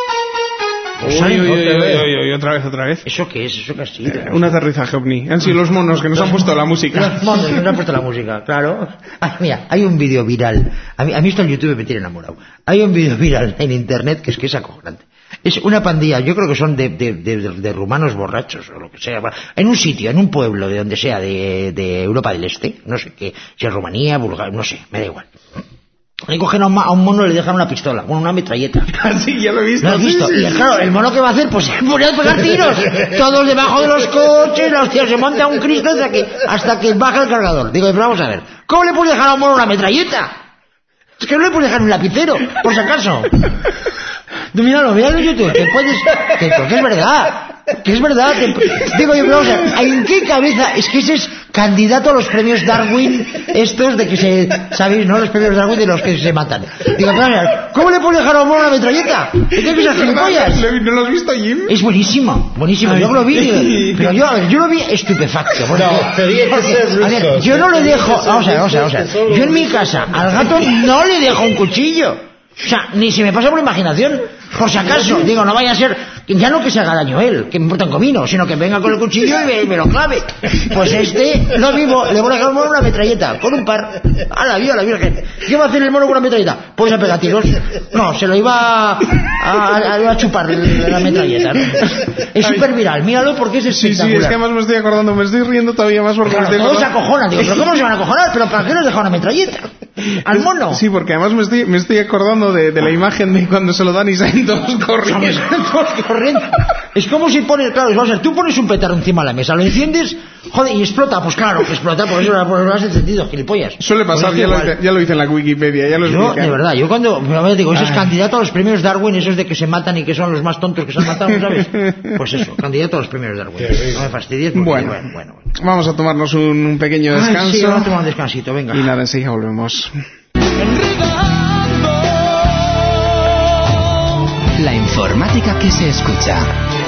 Otra vez. ¿Eso qué es? ¿Eso qué ha sido? Un aterrizaje ovni. Han sido los monos que nos han puesto la música. Los monos que nos han puesto la música, claro. Mira, hay un vídeo viral. A mí esto en YouTube me tiene enamorado. Hay un vídeo viral en internet que es acojonante. Es una pandilla, yo creo que son de rumanos borrachos o lo que sea. En un sitio, en un pueblo, de donde sea, de Europa del Este. No sé qué, si es Rumanía, Bulgaria, no sé, me da igual. Le cogen a un mono y le dejan una pistola, una metralleta. Sí, ya lo he visto. ¿Lo has visto? Sí. Y claro, el mono que va a hacer, pues se pone a pegar tiros. Todos debajo de los coches, la hostia, se monta un Cristo hasta que baja el cargador. Digo, pero vamos a ver, ¿cómo le puedes dejar a un mono una metralleta? Es que no le puedes dejar un lapicero, por si acaso. Tú míralo en YouTube, que es verdad. Digo yo, pero vamos a ver, ¿en qué cabeza? Es que ese es candidato a los premios Darwin, estos de que ¿sabéis, no? Los premios Darwin de los que se matan. Digo, pero ¿cómo le puedes dejar a un mono una metralleta? ¿Qué piensas, gilipollas? ¿No lo has visto, Jim? Es buenísimo. Yo lo vi, pero yo lo vi estupefacto. Yo no le dejo, vamos a ver. Yo en mi casa al gato no le dejo un cuchillo. O sea, ni se me pasa por imaginación, por si acaso. Digo, no vaya a ser Ya no que se haga daño él, que me importa un comino, sino que venga con el cuchillo y me lo clave. Pues lo mismo, le voy a dejar una metralleta, con un par. ¡A la Virgen! ¿Qué va a hacer el mono con una metralleta? Pues a pegar tiros. No, se lo iba a chupar la metralleta, ¿no? Es súper viral, míralo porque es espectacular. Sí, es que además me estoy acordando, me estoy riendo todavía más porque claro, todos se acojonan, digo, ¿pero cómo se van a acojonar? ¿Pero para qué nos deja una metralleta? ¿Al mono? Sí, porque además me estoy acordando de la imagen de cuando se lo dan y salen todos corriendo. Es como si pones, claro, vamos a ver, tú pones un petardo encima de la mesa, lo enciendes, joder, y explota, pues claro, que explota, por eso lo has encendido, gilipollas. Suele pasar, pues ya lo hice en la Wikipedia, ya lo expliqué. De verdad, yo cuando, digo, ese es candidato a los premios Darwin, esos de que se matan y que son los más tontos que se han matado, ¿sabes? Pues eso, candidato a los premios Darwin. No me fastidies porque, bueno. Vamos a tomarnos un pequeño descanso. Sí, vamos a tomar un descansito, venga. Y nada, enseguida volvemos. La informática que se escucha.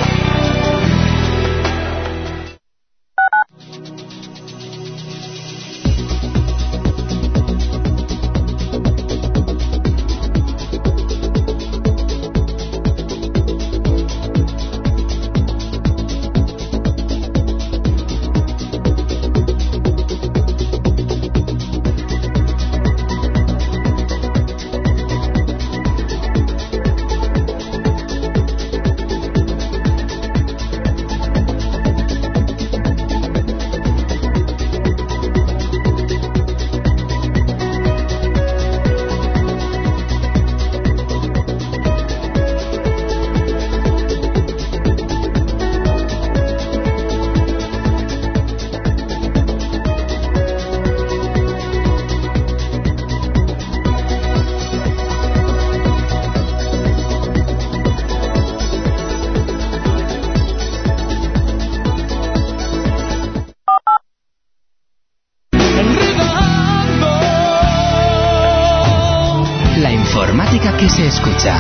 Informática que se escucha.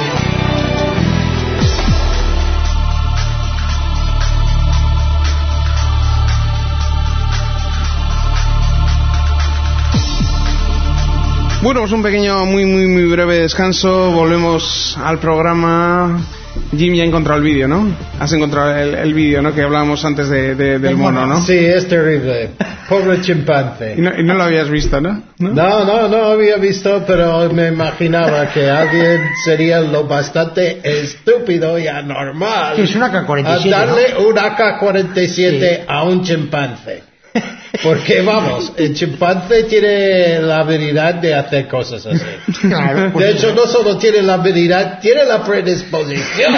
Bueno, pues un pequeño, muy breve descanso. Volvemos al programa. Jim ya ha encontrado el vídeo, ¿no? Has encontrado el vídeo, ¿no? Que hablábamos antes del mono, ¿no? Sí, es terrible. Pobre chimpancé. Y no lo habías visto, ¿no? No había visto, pero me imaginaba que alguien sería lo bastante estúpido y anormal. Es un AK-47, a darle ¿no? un AK-47 a un chimpancé. Porque vamos, el chimpancé tiene la habilidad de hacer cosas así. Claro, de hecho, no solo tiene la habilidad, tiene la predisposición.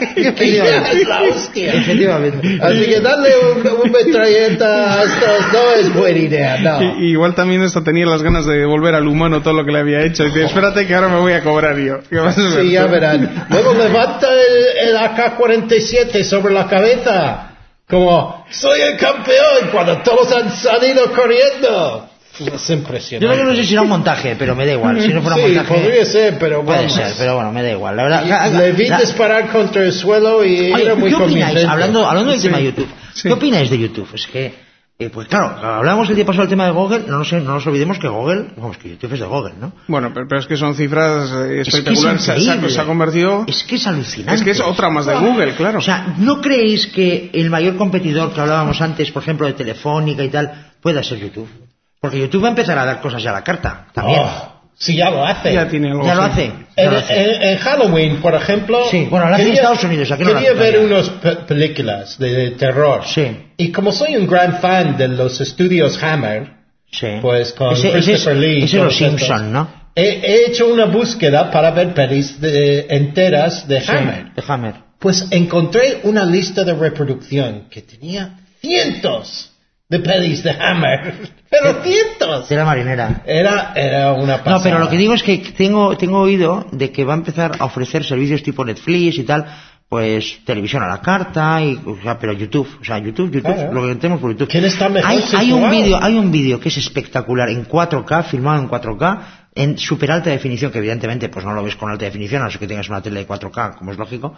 Y es la hostia. Efectivamente. Así que darle un metralleta a estos no es buena idea, no. Igual también esto tenía las ganas de devolver al humano todo lo que le había hecho. Y dice, espérate que ahora me voy a cobrar yo. ¿Qué vas a hacer? Sí, ya verán. Luego levanta el AK-47 sobre la cabeza. Como, soy el campeón, cuando todos han salido corriendo. Es impresionante. Yo no sé si era un montaje, pero me da igual. Si no fuera un montaje. Podría ser, pero bueno. Puede ser, pero bueno, me da igual. La verdad, le vi disparar contra el suelo y era muy convincente. Hablando del tema de YouTube, ¿qué opináis de YouTube? Es que, pues claro, hablamos el día pasado del tema de Google, no nos olvidemos que que YouTube es de Google, ¿no? Bueno, pero es que son cifras espectaculares. Es que se ha convertido. Es que es alucinante. Es que es otra más de Google, claro. O sea, ¿no creéis que el mayor competidor que hablábamos antes, por ejemplo, de Telefónica y tal, pueda ser YouTube? Porque YouTube va a empezar a dar cosas ya a la carta, también. Sí, ya lo hace. Ya tiene algo. Ya lo hace. En Halloween, por ejemplo. Sí, bueno, lo hace en Estados Unidos. Aquí quería ver unas películas de terror. Sí. Y como soy un gran fan de los estudios Hammer, sí. Pues con Christopher Lee. Ese es los Simpson, ¿no? He hecho una búsqueda para ver pelis enteras de Hammer. De Hammer. Pues encontré una lista de reproducción que tenía cientos de pelis de Hammer. Pero cientos. De la marinera. Era una pasada. No, pero lo que digo es que tengo oído de que va a empezar a ofrecer servicios tipo Netflix y tal, pues televisión a la carta, pero YouTube, claro. Lo que tenemos por YouTube. ¿Quién está mejor? Hay un vídeo que es espectacular en 4K, filmado en 4K, en super alta definición, que evidentemente pues no lo ves con alta definición, a no ser que tengas una tele de 4K, como es lógico.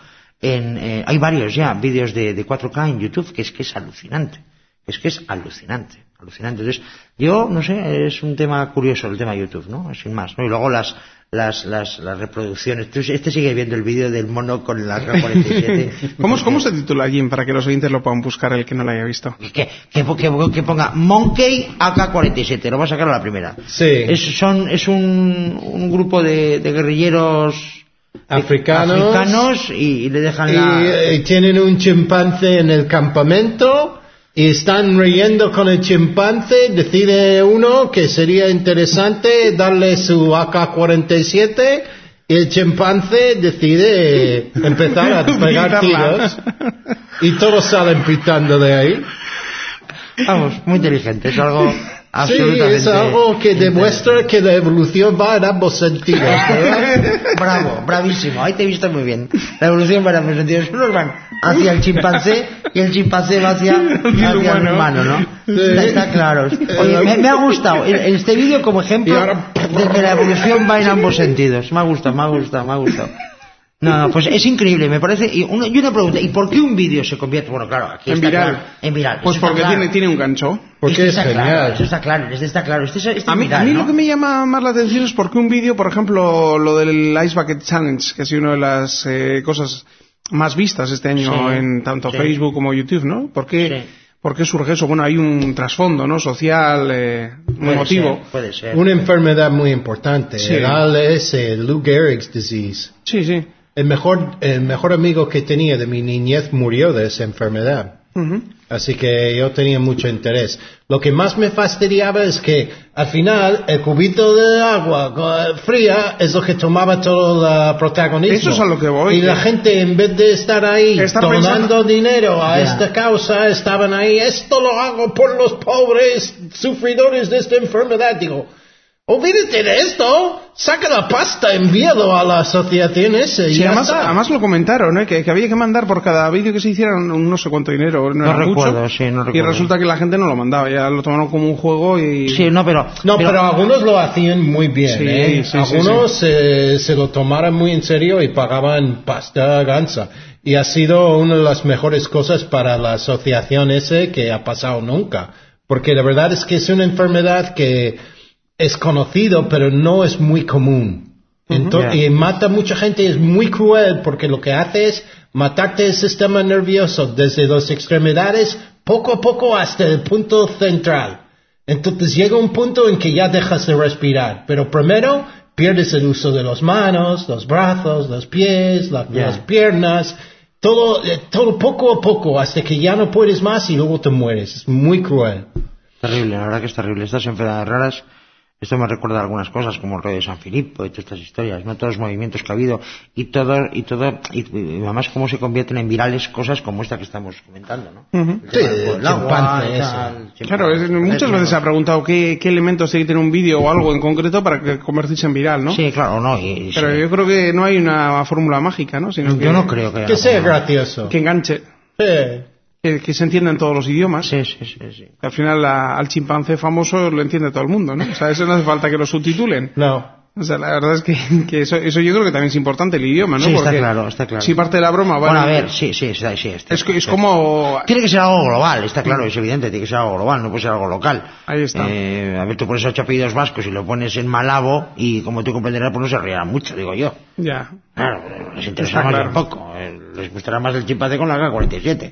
Hay varios ya vídeos de 4K en YouTube que es alucinante. Es que es alucinante. Entonces, yo no sé, es un tema curioso el tema de YouTube, ¿no? Sin más, ¿no? Y luego las las reproducciones. Este sigue viendo el vídeo del mono con la AK-47. ¿Cómo se titula, Jim, para que los oyentes lo puedan buscar, el que no lo haya visto? Que ponga Monkey AK-47, lo va a sacar a la primera. Sí. Es un grupo de guerrilleros africanos y le dejan y tienen un chimpancé en el campamento y están riendo con el chimpancé. Decide uno que sería interesante darle su AK-47 y el chimpancé decide empezar a pegar tiros y todos salen pitando de ahí. Vamos, muy inteligente, es algo absolutamente... Sí, es algo que demuestra que la evolución va en ambos sentidos, ¿verdad? Bravo, bravísimo, ahí te he visto muy bien. La evolución va en ambos sentidos. Unos van hacia el chimpancé y el chimpancé va hacia el humano, ¿no? Sí. Está claro. Oye, me ha gustado este vídeo como ejemplo de que la evolución va en ambos sentidos. Me ha gustado. No, pues es increíble, me parece. Y una pregunta, ¿y por qué un vídeo se convierte? Bueno, claro, aquí está viral. Claro, en viral. Pues porque tiene un gancho. Porque es genial. Eso está claro. A mí lo que me llama más la atención es porque un vídeo, por ejemplo, lo del Ice Bucket Challenge, que ha sido una de las cosas más vistas este año en tanto Facebook como YouTube, ¿no? ¿Por qué surge eso? Bueno, hay un trasfondo, ¿no? Social, un motivo. Puede ser. Una enfermedad muy importante. Sí. El ALS, el Lou Gehrig's disease. Sí. El mejor amigo que tenía de mi niñez murió de esa enfermedad. Uh-huh. Así que yo tenía mucho interés. Lo que más me fastidiaba es que al final el cubito de agua fría es lo que tomaba todo el protagonismo. Eso es a lo que voy. Y la gente, en vez de estar ahí donando dinero a esta causa, estaban ahí, esto lo hago por los pobres sufridores de esta enfermedad. Digo, olvídate de esto, saca la pasta, envíalo a la asociación esa y sí, ya además, está. además lo comentaron, que había que mandar por cada vídeo que se hiciera un no sé cuánto dinero. No recuerdo, mucho, sí, no recuerdo. Y resulta que la gente no lo mandaba, ya lo tomaron como un juego y... Sí, pero algunos lo hacían muy bien, Sí, algunos se lo tomaron muy en serio y pagaban pasta gansa. Y ha sido una de las mejores cosas para la asociación ese que ha pasado nunca. Porque la verdad es que es una enfermedad que es conocido, pero no es muy común. Y mata a mucha gente, es muy cruel, porque lo que hace es matarte el sistema nervioso desde las extremidades, poco a poco hasta el punto central. Entonces llega un punto en que ya dejas de respirar, pero primero pierdes el uso de las manos, los brazos, los pies, las piernas, todo poco a poco, hasta que ya no puedes más y luego te mueres. Es muy cruel. Terrible, la verdad que es terrible. Estas enfermedades raras... Esto me recuerda a algunas cosas como el rey de San Filipo y todas estas historias, ¿no? Todos los movimientos que ha habido y además cómo se convierten en virales cosas como esta que estamos comentando, ¿no? Uh-huh. Sí, el chimpancé ese. Claro, muchas veces se ha preguntado qué elementos tiene que tener un vídeo o algo en concreto para que convertirse en viral, ¿no? Sí, claro, no. Pero yo creo que no hay una fórmula mágica, ¿no? Sino yo no creo que sea gracioso. Que enganche. Sí. Que se entienda en todos los idiomas. Sí. Al final al chimpancé famoso lo entiende todo el mundo, ¿no? O sea, eso no hace falta que lo subtitulen. No. O sea, la verdad es que eso yo creo que también es importante, el idioma, ¿no? Sí, porque está claro. Si parte de la broma... Bueno, a ver, sí. Es como... Tiene que ser algo global, está claro, es evidente, tiene que ser algo global, no puede ser algo local. Ahí está. A ver, tú pones 8 apellidos vascos y lo pones en Malabo y como tú comprenderás, pues no se reirá mucho, digo yo. Ya. Claro, les interesa más un poco. Les gustará más el chimpancé con la AK-47,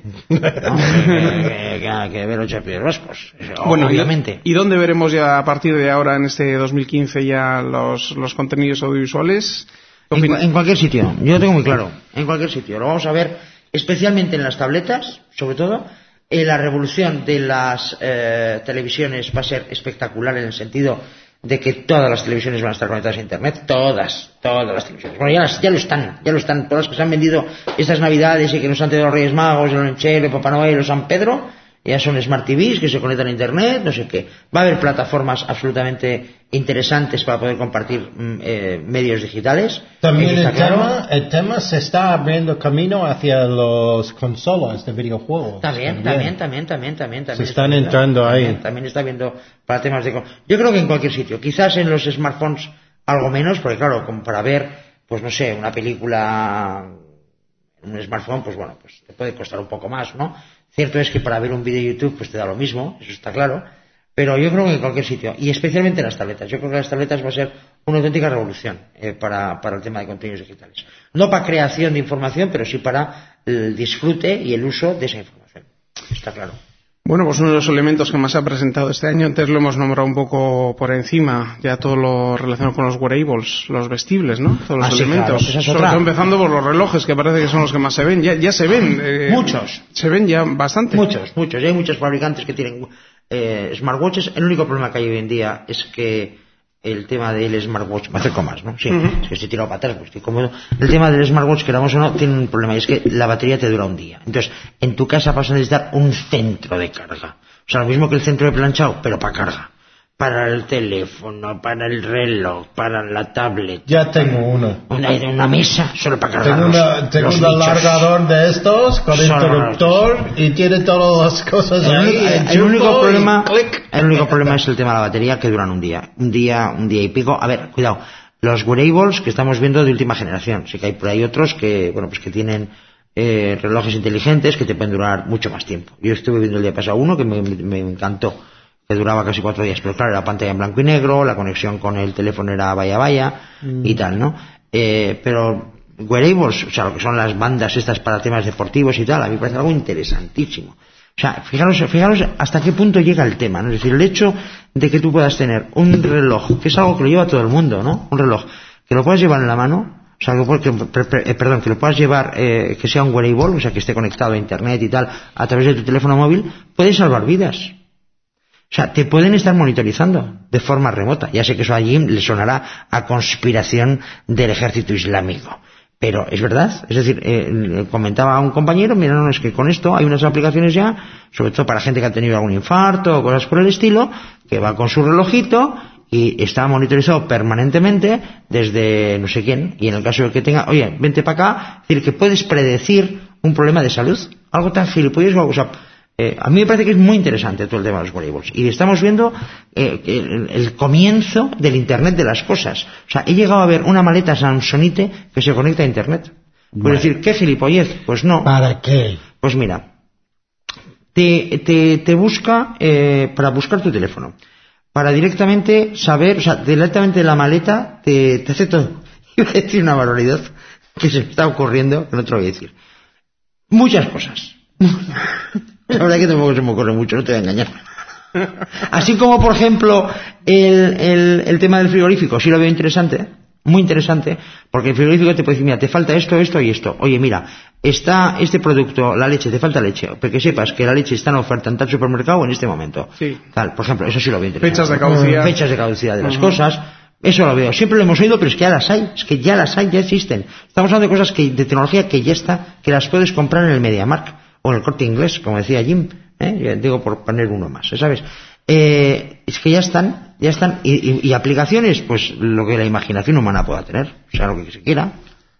¿no? que ver 8 apellidos vascos. Bueno, obviamente. ¿Y dónde veremos ya a partir de ahora, en este 2015, ya los contenidos audiovisuales? En cualquier sitio, yo lo tengo muy claro. En cualquier sitio. Lo vamos a ver especialmente en las tabletas, sobre todo. La revolución de las televisiones va a ser espectacular en el sentido de que todas las televisiones van a estar conectadas a internet, todas las televisiones. Bueno, ya lo están, todas las que se han vendido estas navidades y que nos han traído los Reyes Magos, el Onchel, el Papá Noel, el San Pedro, ya son Smart TVs que se conectan a internet, no sé qué. Va a haber plataformas absolutamente interesantes para poder compartir medios digitales. También el tema se está abriendo camino hacia los consolas de videojuegos. También. Se están entrando ahí. También está viendo para temas de... Yo creo que en cualquier sitio. Quizás en los smartphones algo menos, porque claro, como para ver, pues no sé, una película en un smartphone, pues bueno, pues te puede costar un poco más, ¿no? Cierto es que para ver un vídeo de YouTube pues te da lo mismo, eso está claro, pero yo creo que en cualquier sitio, y especialmente en las tabletas. Yo creo que las tabletas va a ser una auténtica revolución para el tema de contenidos digitales. No para creación de información, pero sí para el disfrute y el uso de esa información. Está claro. Bueno, pues uno de los elementos que más se ha presentado este año, antes lo hemos nombrado un poco por encima, ya todo lo relacionado con los wearables, los vestibles, ¿no? Todos los elementos. Claro, sobre todo empezando por los relojes, que parece que son los que más se ven. Ya se ven. Muchos. Se ven ya bastante. Muchos. Y hay muchos fabricantes que tienen smartwatches. El único problema que hay hoy en día es que el tema del smartwatch, me acerco más, ¿no? Sí, es que estoy tirado para atrás, pues estoy cómodo. El tema del smartwatch, queramos o no, tiene un problema, y es que la batería te dura un día. Entonces, en tu casa vas a necesitar un centro de carga. O sea, lo mismo que el centro de planchado, pero para carga. Para el teléfono, para el reloj, para la tablet. Ya tengo uno. Una mesa solo para cargar Tengo un alargador de estos con interruptor y tiene todas las cosas ahí. El único problema es el tema de la batería, que duran un día y pico. A ver, cuidado. Los wearables que estamos viendo de última generación. Sí que hay por ahí otros que, bueno, pues que tienen relojes inteligentes que te pueden durar mucho más tiempo. Yo estuve viendo el día pasado uno que me encantó, que duraba casi 4 días, pero claro, la pantalla en blanco y negro, la conexión con el teléfono era vaya y tal, ¿no? Pero wearables, o sea, lo que son las bandas estas para temas deportivos y tal, a mí me parece algo interesantísimo. O sea, fijaros hasta qué punto llega el tema, ¿no? Es decir, el hecho de que tú puedas tener un reloj, que es algo que lo lleva todo el mundo, ¿no? Un reloj, que lo puedas llevar en la mano, o sea, que lo puedas llevar, que sea un wearable, o sea, que esté conectado a internet y tal, a través de tu teléfono móvil, puede salvar vidas. O sea, te pueden estar monitorizando de forma remota. Ya sé que eso allí le sonará a conspiración del ejército islámico. Pero es verdad. Es decir, comentaba a un compañero, mira, no, es que con esto hay unas aplicaciones ya, sobre todo para gente que ha tenido algún infarto o cosas por el estilo, que va con su relojito y está monitorizado permanentemente desde no sé quién. Y en el caso de que tenga, oye, vente para acá, es decir, que puedes predecir un problema de salud. Algo tan gilipollas, o sea, a mí me parece que es muy interesante todo el tema de los wearables. Y estamos viendo el comienzo del Internet de las cosas. O sea, he llegado a ver una maleta Samsonite que se conecta a Internet. Puedes decir, ¿qué gilipollez? Pues no. ¿Para qué? Pues mira, te busca para buscar tu teléfono. Para directamente saber, o sea, directamente de la maleta te hace todo. Iba a decir una barbaridad que se me está ocurriendo, que no te lo voy a decir. Muchas cosas. La verdad que tampoco se me ocurre mucho, no te voy a engañar. Así como, por ejemplo, el tema del frigorífico, sí lo veo interesante, muy interesante, porque el frigorífico te puede decir, mira, te falta esto y esto. Oye, mira, está este producto, la leche, te falta leche, pero que sepas que la leche está en oferta en tal supermercado en este momento. Sí. Tal, por ejemplo, eso sí lo veo interesante. Fechas de caducidad. Fechas de caducidad de las cosas. Eso lo veo. Siempre lo hemos oído, pero es que ya las hay. Es que ya las hay, ya existen. Estamos hablando de cosas de tecnología que ya está, que las puedes comprar en el MediaMarkt o en el Corte Inglés, como decía Jim, digo por poner uno más, ¿sabes? Es que ya están, y aplicaciones, pues lo que la imaginación humana pueda tener, o sea, lo que se quiera.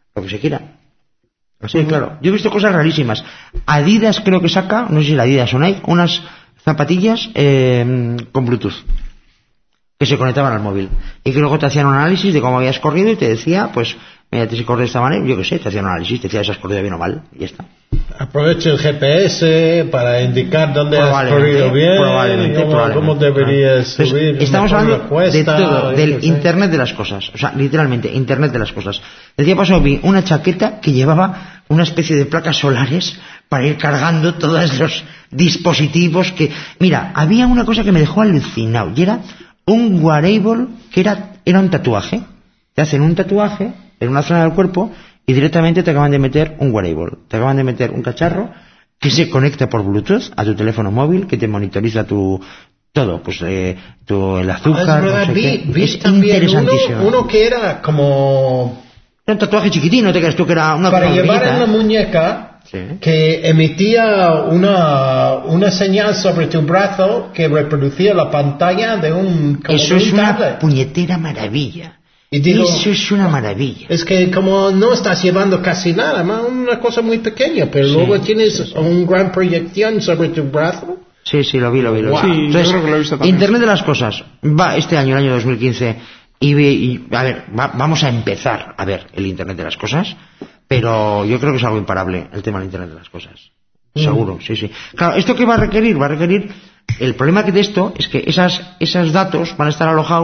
Así, claro. Yo he visto cosas rarísimas. Adidas creo que saca, no sé si la Adidas o Nike, unas zapatillas con Bluetooth que se conectaban al móvil y que luego te hacían un análisis de cómo habías corrido y te decía, pues, mira, si corres de esta manera, yo qué sé, te hacían un análisis, te decía si has corrido bien o mal, y ya está. Aprovecha el GPS para indicar dónde has corrido bien, cómo deberías subir. Estamos hablando de todo, del Internet de las cosas, o sea, literalmente, Internet de las cosas. El día pasado vi una chaqueta que llevaba una especie de placas solares para ir cargando todos los dispositivos que... Mira, había una cosa que me dejó alucinado, y era un wearable que era un tatuaje. Te hacen un tatuaje en una zona del cuerpo y directamente te acaban de meter un wearable. Te acaban de meter un cacharro que se conecta por Bluetooth a tu teléfono móvil, que te monitoriza todo, pues el azúcar. Es verdad, no sé vi es interesantísimo. Uno que era como... Era un tatuaje chiquitín, no te creas tú que era una para llevar en la muñeca. Sí. Que emitía una señal sobre tu brazo que reproducía la pantalla de un... Eso es una puñetera maravilla. Y digo, eso es una maravilla. Es que como no estás llevando casi nada, más una cosa muy pequeña, pero luego tienes una gran proyección sobre tu brazo. Sí, lo vi. Wow. Sí, entonces, yo creo que lo he visto también. Internet de las cosas. Va este año, el año 2015, y a ver, vamos a empezar a ver el Internet de las cosas. Pero yo creo que es algo imparable el tema del Internet de las cosas. Seguro, sí. Claro, ¿esto qué va a requerir? Va a requerir... El problema de esto es que esos datos van a estar alojados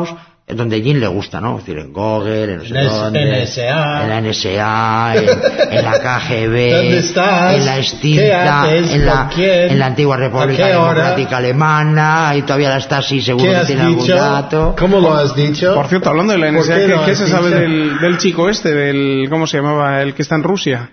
donde Jim le gusta, ¿no? Es decir, en Google, en no sé dónde, NSA. en la NSA, en la KGB, ¿Dónde estás? en la extinta, en la antigua República Democrática Alemana, y todavía la Stasi seguro que tiene algún dato. ¿Cómo lo has dicho? Por cierto, hablando de la NSA, ¿qué se sabe del chico este, ¿cómo se llamaba? El que está en Rusia.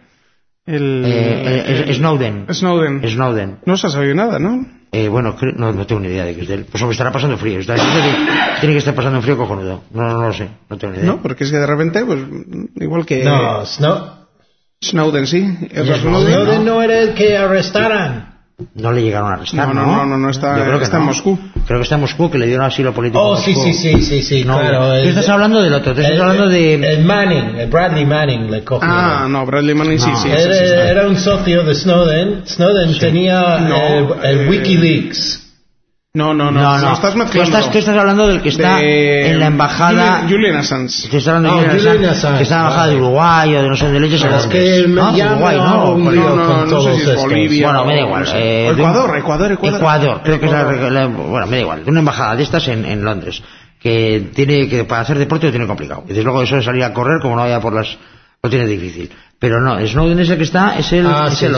Snowden. No se ha sabido nada, ¿no? Bueno, no tengo ni idea de que es de él. Pues me estará pasando frío. Tiene que estar pasando frío cojonudo. No lo sé, no tengo ni idea. No, porque es que de repente, pues, igual que... No, Snowden, sí. Snowden no era el que arrestaran. No le llegaron a arrestar, No, está en Moscú. Creo que está en Moscú, que le dieron asilo político. Oh, sí, no, claro. Tú estás hablando del otro, estás hablando de... El Manning, el Bradley Manning le cogió. No, Bradley Manning sí. Era un socio de Snowden. Snowden tenía el WikiLeaks. No, estás mezclando. Tú estás hablando del que está en la embajada... Julian Assange. Te estás hablando de Julian Assange, que está en la embajada de Uruguay o de no sé de leches. Es que Uruguay, no sé si es Bolivia. Bueno, me da igual. Ecuador, creo que es bueno, me da igual. De una embajada de estas en Londres, que para hacer deporte lo tiene complicado. Y desde luego eso de salir a correr, como no vaya por las... lo tiene difícil. Pero no, Snowden es el que está, es el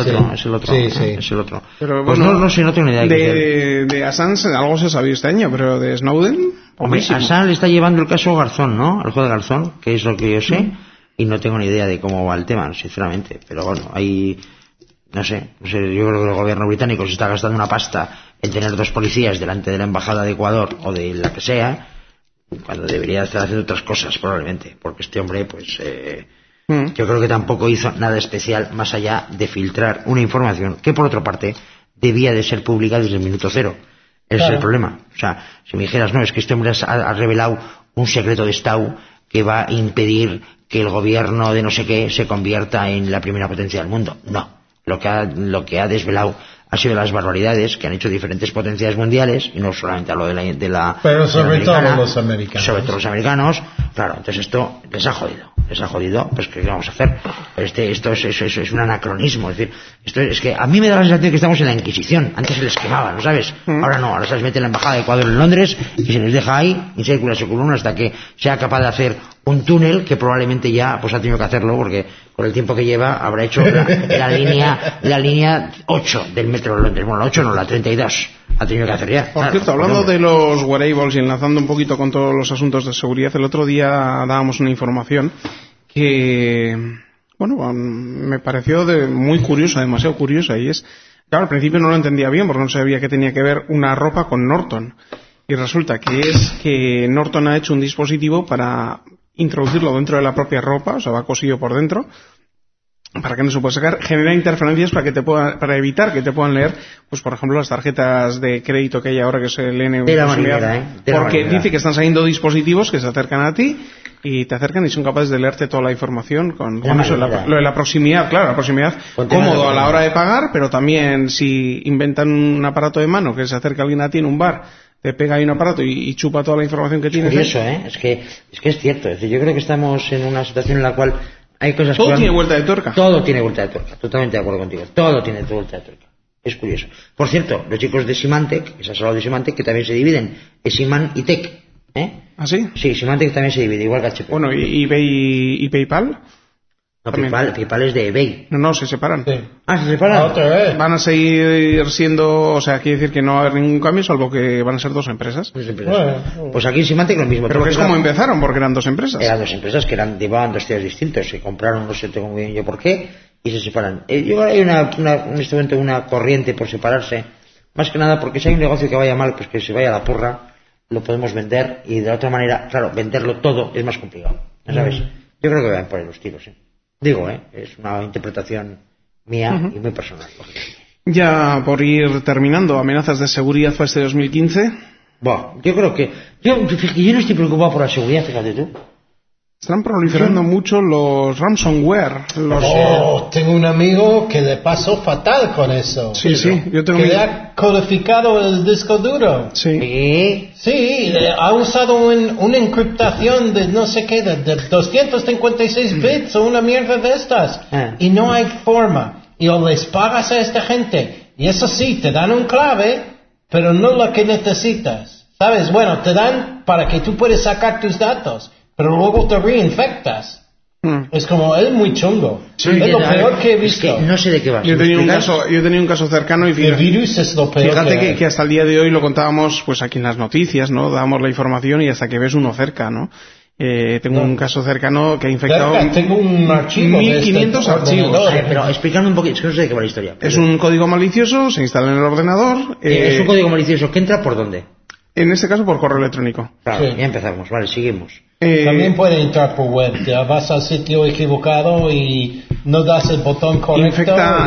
otro. Pero, pues bueno, no sé, no tengo ni idea de Assange algo se sabía este año, pero de Snowden... Hombre, Assange le está llevando el caso Garzón, ¿no? El juez de Garzón, que es lo que yo sé, y no tengo ni idea de cómo va el tema, sinceramente. Pero bueno, ahí... No sé, yo creo que el gobierno británico se está gastando una pasta en tener 2 policías delante de la embajada de Ecuador o de la que sea, cuando debería estar haciendo otras cosas, probablemente. Porque este hombre, pues... yo creo que tampoco hizo nada especial más allá de filtrar una información que, por otra parte, debía de ser pública desde el minuto cero. Ese es el problema. O sea, si me dijeras, no, es que este hombre ha revelado un secreto de Estado que va a impedir que el gobierno de no sé qué se convierta en la primera potencia del mundo. No. Lo que ha desvelado ha sido las barbaridades que han hecho diferentes potencias mundiales, y no solamente hablo de la pero sobre todo los americanos. Sobre todo los americanos, claro. Entonces esto les ha jodido, pues ¿qué vamos a hacer? Esto es un anacronismo, es decir, es que a mí me da la sensación de que estamos en la Inquisición. Antes se les quemaba, ¿no sabes? Ahora no, ahora se les mete en la embajada de Ecuador en Londres y se les deja ahí, in secula seculum, hasta que sea capaz de hacer un túnel, que probablemente ya pues ha tenido que hacerlo, porque con el tiempo que lleva habrá hecho la línea 8 del metro de Londres. Bueno, la 8 no, la 32 ha tenido que hacer ya. Por cierto, hablando de los wearables y enlazando un poquito con todos los asuntos de seguridad, el otro día dábamos una información que, bueno, me pareció muy curiosa, demasiado curiosa, y es, claro, al principio no lo entendía bien porque no sabía qué tenía que ver una ropa con Norton. Y resulta que Norton ha hecho un dispositivo para introducirlo dentro de la propia ropa, o sea, va cosido por dentro, para que no se pueda sacar, genera interferencias para evitar que te puedan leer, pues por ejemplo, las tarjetas de crédito que hay ahora que se leen porque dice que están saliendo dispositivos que se acercan a ti y te acercan y son capaces de leerte toda la información con eso, lo de la proximidad, claro, la proximidad cómodo a la hora de pagar, pero también si inventan un aparato de mano que se acerca alguien a ti en un bar, te pega ahí un aparato y chupa toda la información que tienes. Curioso, es que es cierto. Es decir, yo creo que estamos en una situación en la cual hay cosas todo tiene vuelta de tuerca. Todo tiene vuelta de tuerca. Totalmente de acuerdo contigo. Todo tiene vuelta de tuerca. Es curioso. Por cierto, los chicos de Symantec, que se ha hablado de Symantec, que también se dividen, es Syman y Tech. ¿Ah, sí? Sí, Symantec también se divide, igual que HP. Bueno, ¿y eBay y PayPal? No, PayPal es de eBay. No, se separan. Sí. Se separan. Van a seguir siendo, o sea, quiere decir que no va a haber ningún cambio, salvo que van a ser 2 empresas. Pues aquí en Symantec lo mismo. Pero que es como empezaron, porque eran 2 empresas. Eran 2 empresas que llevaban 2 tíos distintos. Se compraron, no sé, tengo muy bien yo por qué, y se separan. Yo creo que hay en este momento una corriente por separarse, más que nada porque si hay un negocio que vaya mal, pues que se vaya a la porra, lo podemos vender, y de otra manera, claro, venderlo todo es más complicado, ¿no sabes? Yo creo que van por ahí los tiros, Digo, es una interpretación mía y muy personal. Ya por ir terminando, amenazas de seguridad para este 2015. Bueno, yo creo que... Yo no estoy preocupado por la seguridad, fíjate tú. Están proliferando mucho los ransomware. Tengo un amigo que le pasó fatal con eso. Sí, yo tengo que le ha codificado el disco duro. Sí. Sí, ha usado una encriptación de no sé qué, de 256 bits o una mierda de estas. Y no hay forma. Y o les pagas a esta gente, y eso sí, te dan un clave, pero no lo que necesitas. ¿Sabes? Bueno, te dan para que tú puedas sacar tus datos, pero luego te reinfectas. Es como, es muy chungo. Sí, es lo peor que he visto. Es que no sé de qué vas. Yo he tenido un caso cercano y El virus es lo peor. fíjate que hasta el día de hoy lo contábamos pues aquí en las noticias, ¿no? Dábamos la información y hasta que ves uno cerca, ¿no? Tengo un caso cercano que ha infectado tengo un archivo 1500 archivos. Pero explícame un poquito, es que no sé de qué va la historia. Es un código malicioso, se instala en el ordenador. Es un código malicioso que entra por dónde. En este caso por correo electrónico. Claro, Sí. ya empezamos, vale, seguimos. También puede entrar por web. Te vas al sitio equivocado y no das el botón correcto.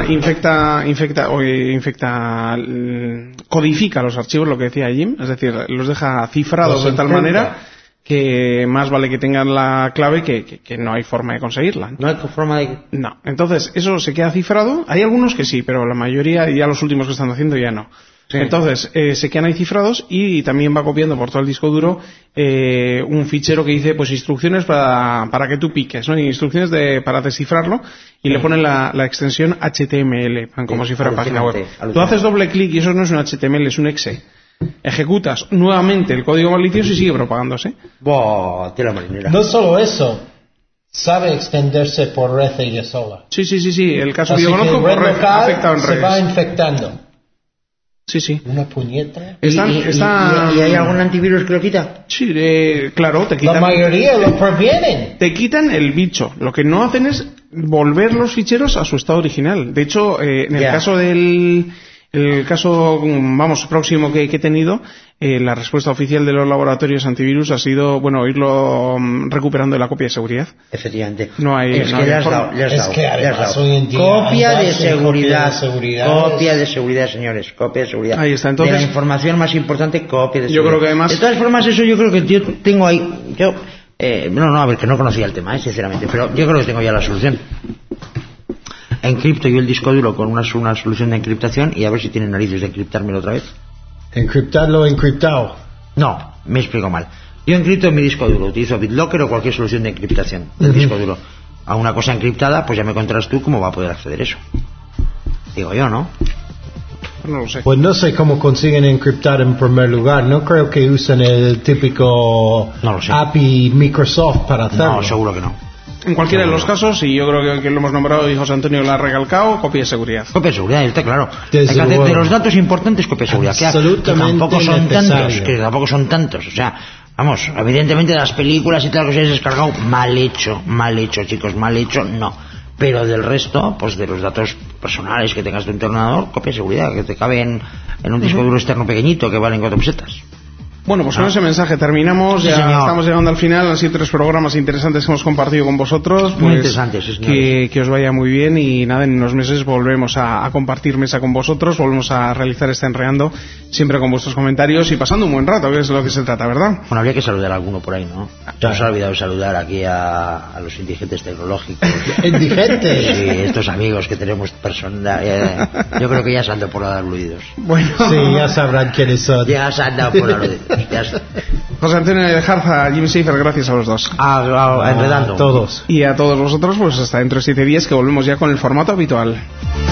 Codifica los archivos, lo que decía Jim, es decir, los deja cifrados Los de tal encrypta. manera que más vale que tengan la clave que no hay forma de conseguirla. No hay forma de... No, entonces eso se queda cifrado. Hay algunos que sí, pero la mayoría, y ya los últimos que están haciendo ya no. Sí. Entonces se quedan ahí cifrados y también va copiando por todo el disco duro un fichero que dice pues instrucciones para que tú piques, ¿no? Instrucciones para descifrarlo y le ponen la extensión HTML como si fuera página web. Tú haces doble clic y eso no es un HTML, es un exe. Ejecutas nuevamente el código malicioso y sigue propagándose. Buah, tela marinera. No solo eso, sabe extenderse por red ella sola. Sí, el caso Así que yo conozco que red local afectado en se va redes. infectando. Sí. Una puñeta. ¿Y hay algún antivirus que lo quita? Sí, claro, te La quitan. mayoría lo previenen. Te quitan el bicho. Lo que no hacen es volver los ficheros a su estado original. De hecho, en el caso próximo que he tenido, la respuesta oficial de los laboratorios antivirus ha sido, irlo recuperando la copia de seguridad. Efectivamente. No hay. Es no que hay le has forma. dado, le has Es dado, que le has además dado. hoy en día Copia de andarse seguridad. copia de seguridad. Señores. Copia de seguridad. Ahí está, entonces. De la información más importante, copia de seguridad. Yo creo que además. De todas formas, eso yo creo que yo tengo ahí. A ver, que no conocía el tema, sinceramente. Pero yo creo que tengo ya la solución. Encripto yo el disco duro con una solución de encriptación y a ver si tienen narices de encriptármelo otra vez. Encriptarlo encriptado. No, me explico mal. Yo encripto en mi disco duro, utilizo BitLocker o cualquier solución de encriptación del disco duro. A una cosa encriptada, pues ya me contarás tú cómo va a poder acceder eso. Digo yo, ¿no? No lo sé. Pues no sé cómo consiguen encriptar en primer lugar. No creo que usen el típico No lo sé. API Microsoft para hacerlo. No, seguro que no. En cualquiera de los casos, y yo creo que lo hemos nombrado y José Antonio lo ha recalcado, copia de seguridad. Copia de seguridad, está claro. Desde Hay que hacer luego. de los datos importantes copia de seguridad. Absolutamente Que tampoco son tantos. O sea, vamos, evidentemente de las películas y tal que os hayáis descargado, mal hecho, chicos, mal hecho, no. Pero del resto, pues de los datos personales que tengas de un ordenador, copia de seguridad, que te cabe en un disco duro externo pequeñito que valen 4 pesetas. Bueno, pues con ese mensaje terminamos, Sí, ya señor. estamos llegando al final, han sido 3 programas interesantes que hemos compartido con vosotros, pues Muy interesantes, sí, señores. que os vaya muy bien y nada, en unos meses volvemos a compartir mesa con vosotros, volvemos a realizar este Enreando, siempre con vuestros comentarios y pasando un buen rato, que es de lo que se trata, ¿verdad? Bueno, habría que saludar a alguno por ahí, ¿no? Nos ha olvidado saludar aquí a los indigentes tecnológicos. Indigentes. Sí, estos amigos que tenemos yo creo que ya se han dado por aludidos. Bueno, Sí, ya sabrán quiénes son. Ya se han dado por aludidos. Ya está. José Antonio de Jarza, Jim Seifer, gracias a los dos. Enredando. A todos. Y a todos vosotros, pues hasta dentro de 7 días que volvemos ya con el formato habitual.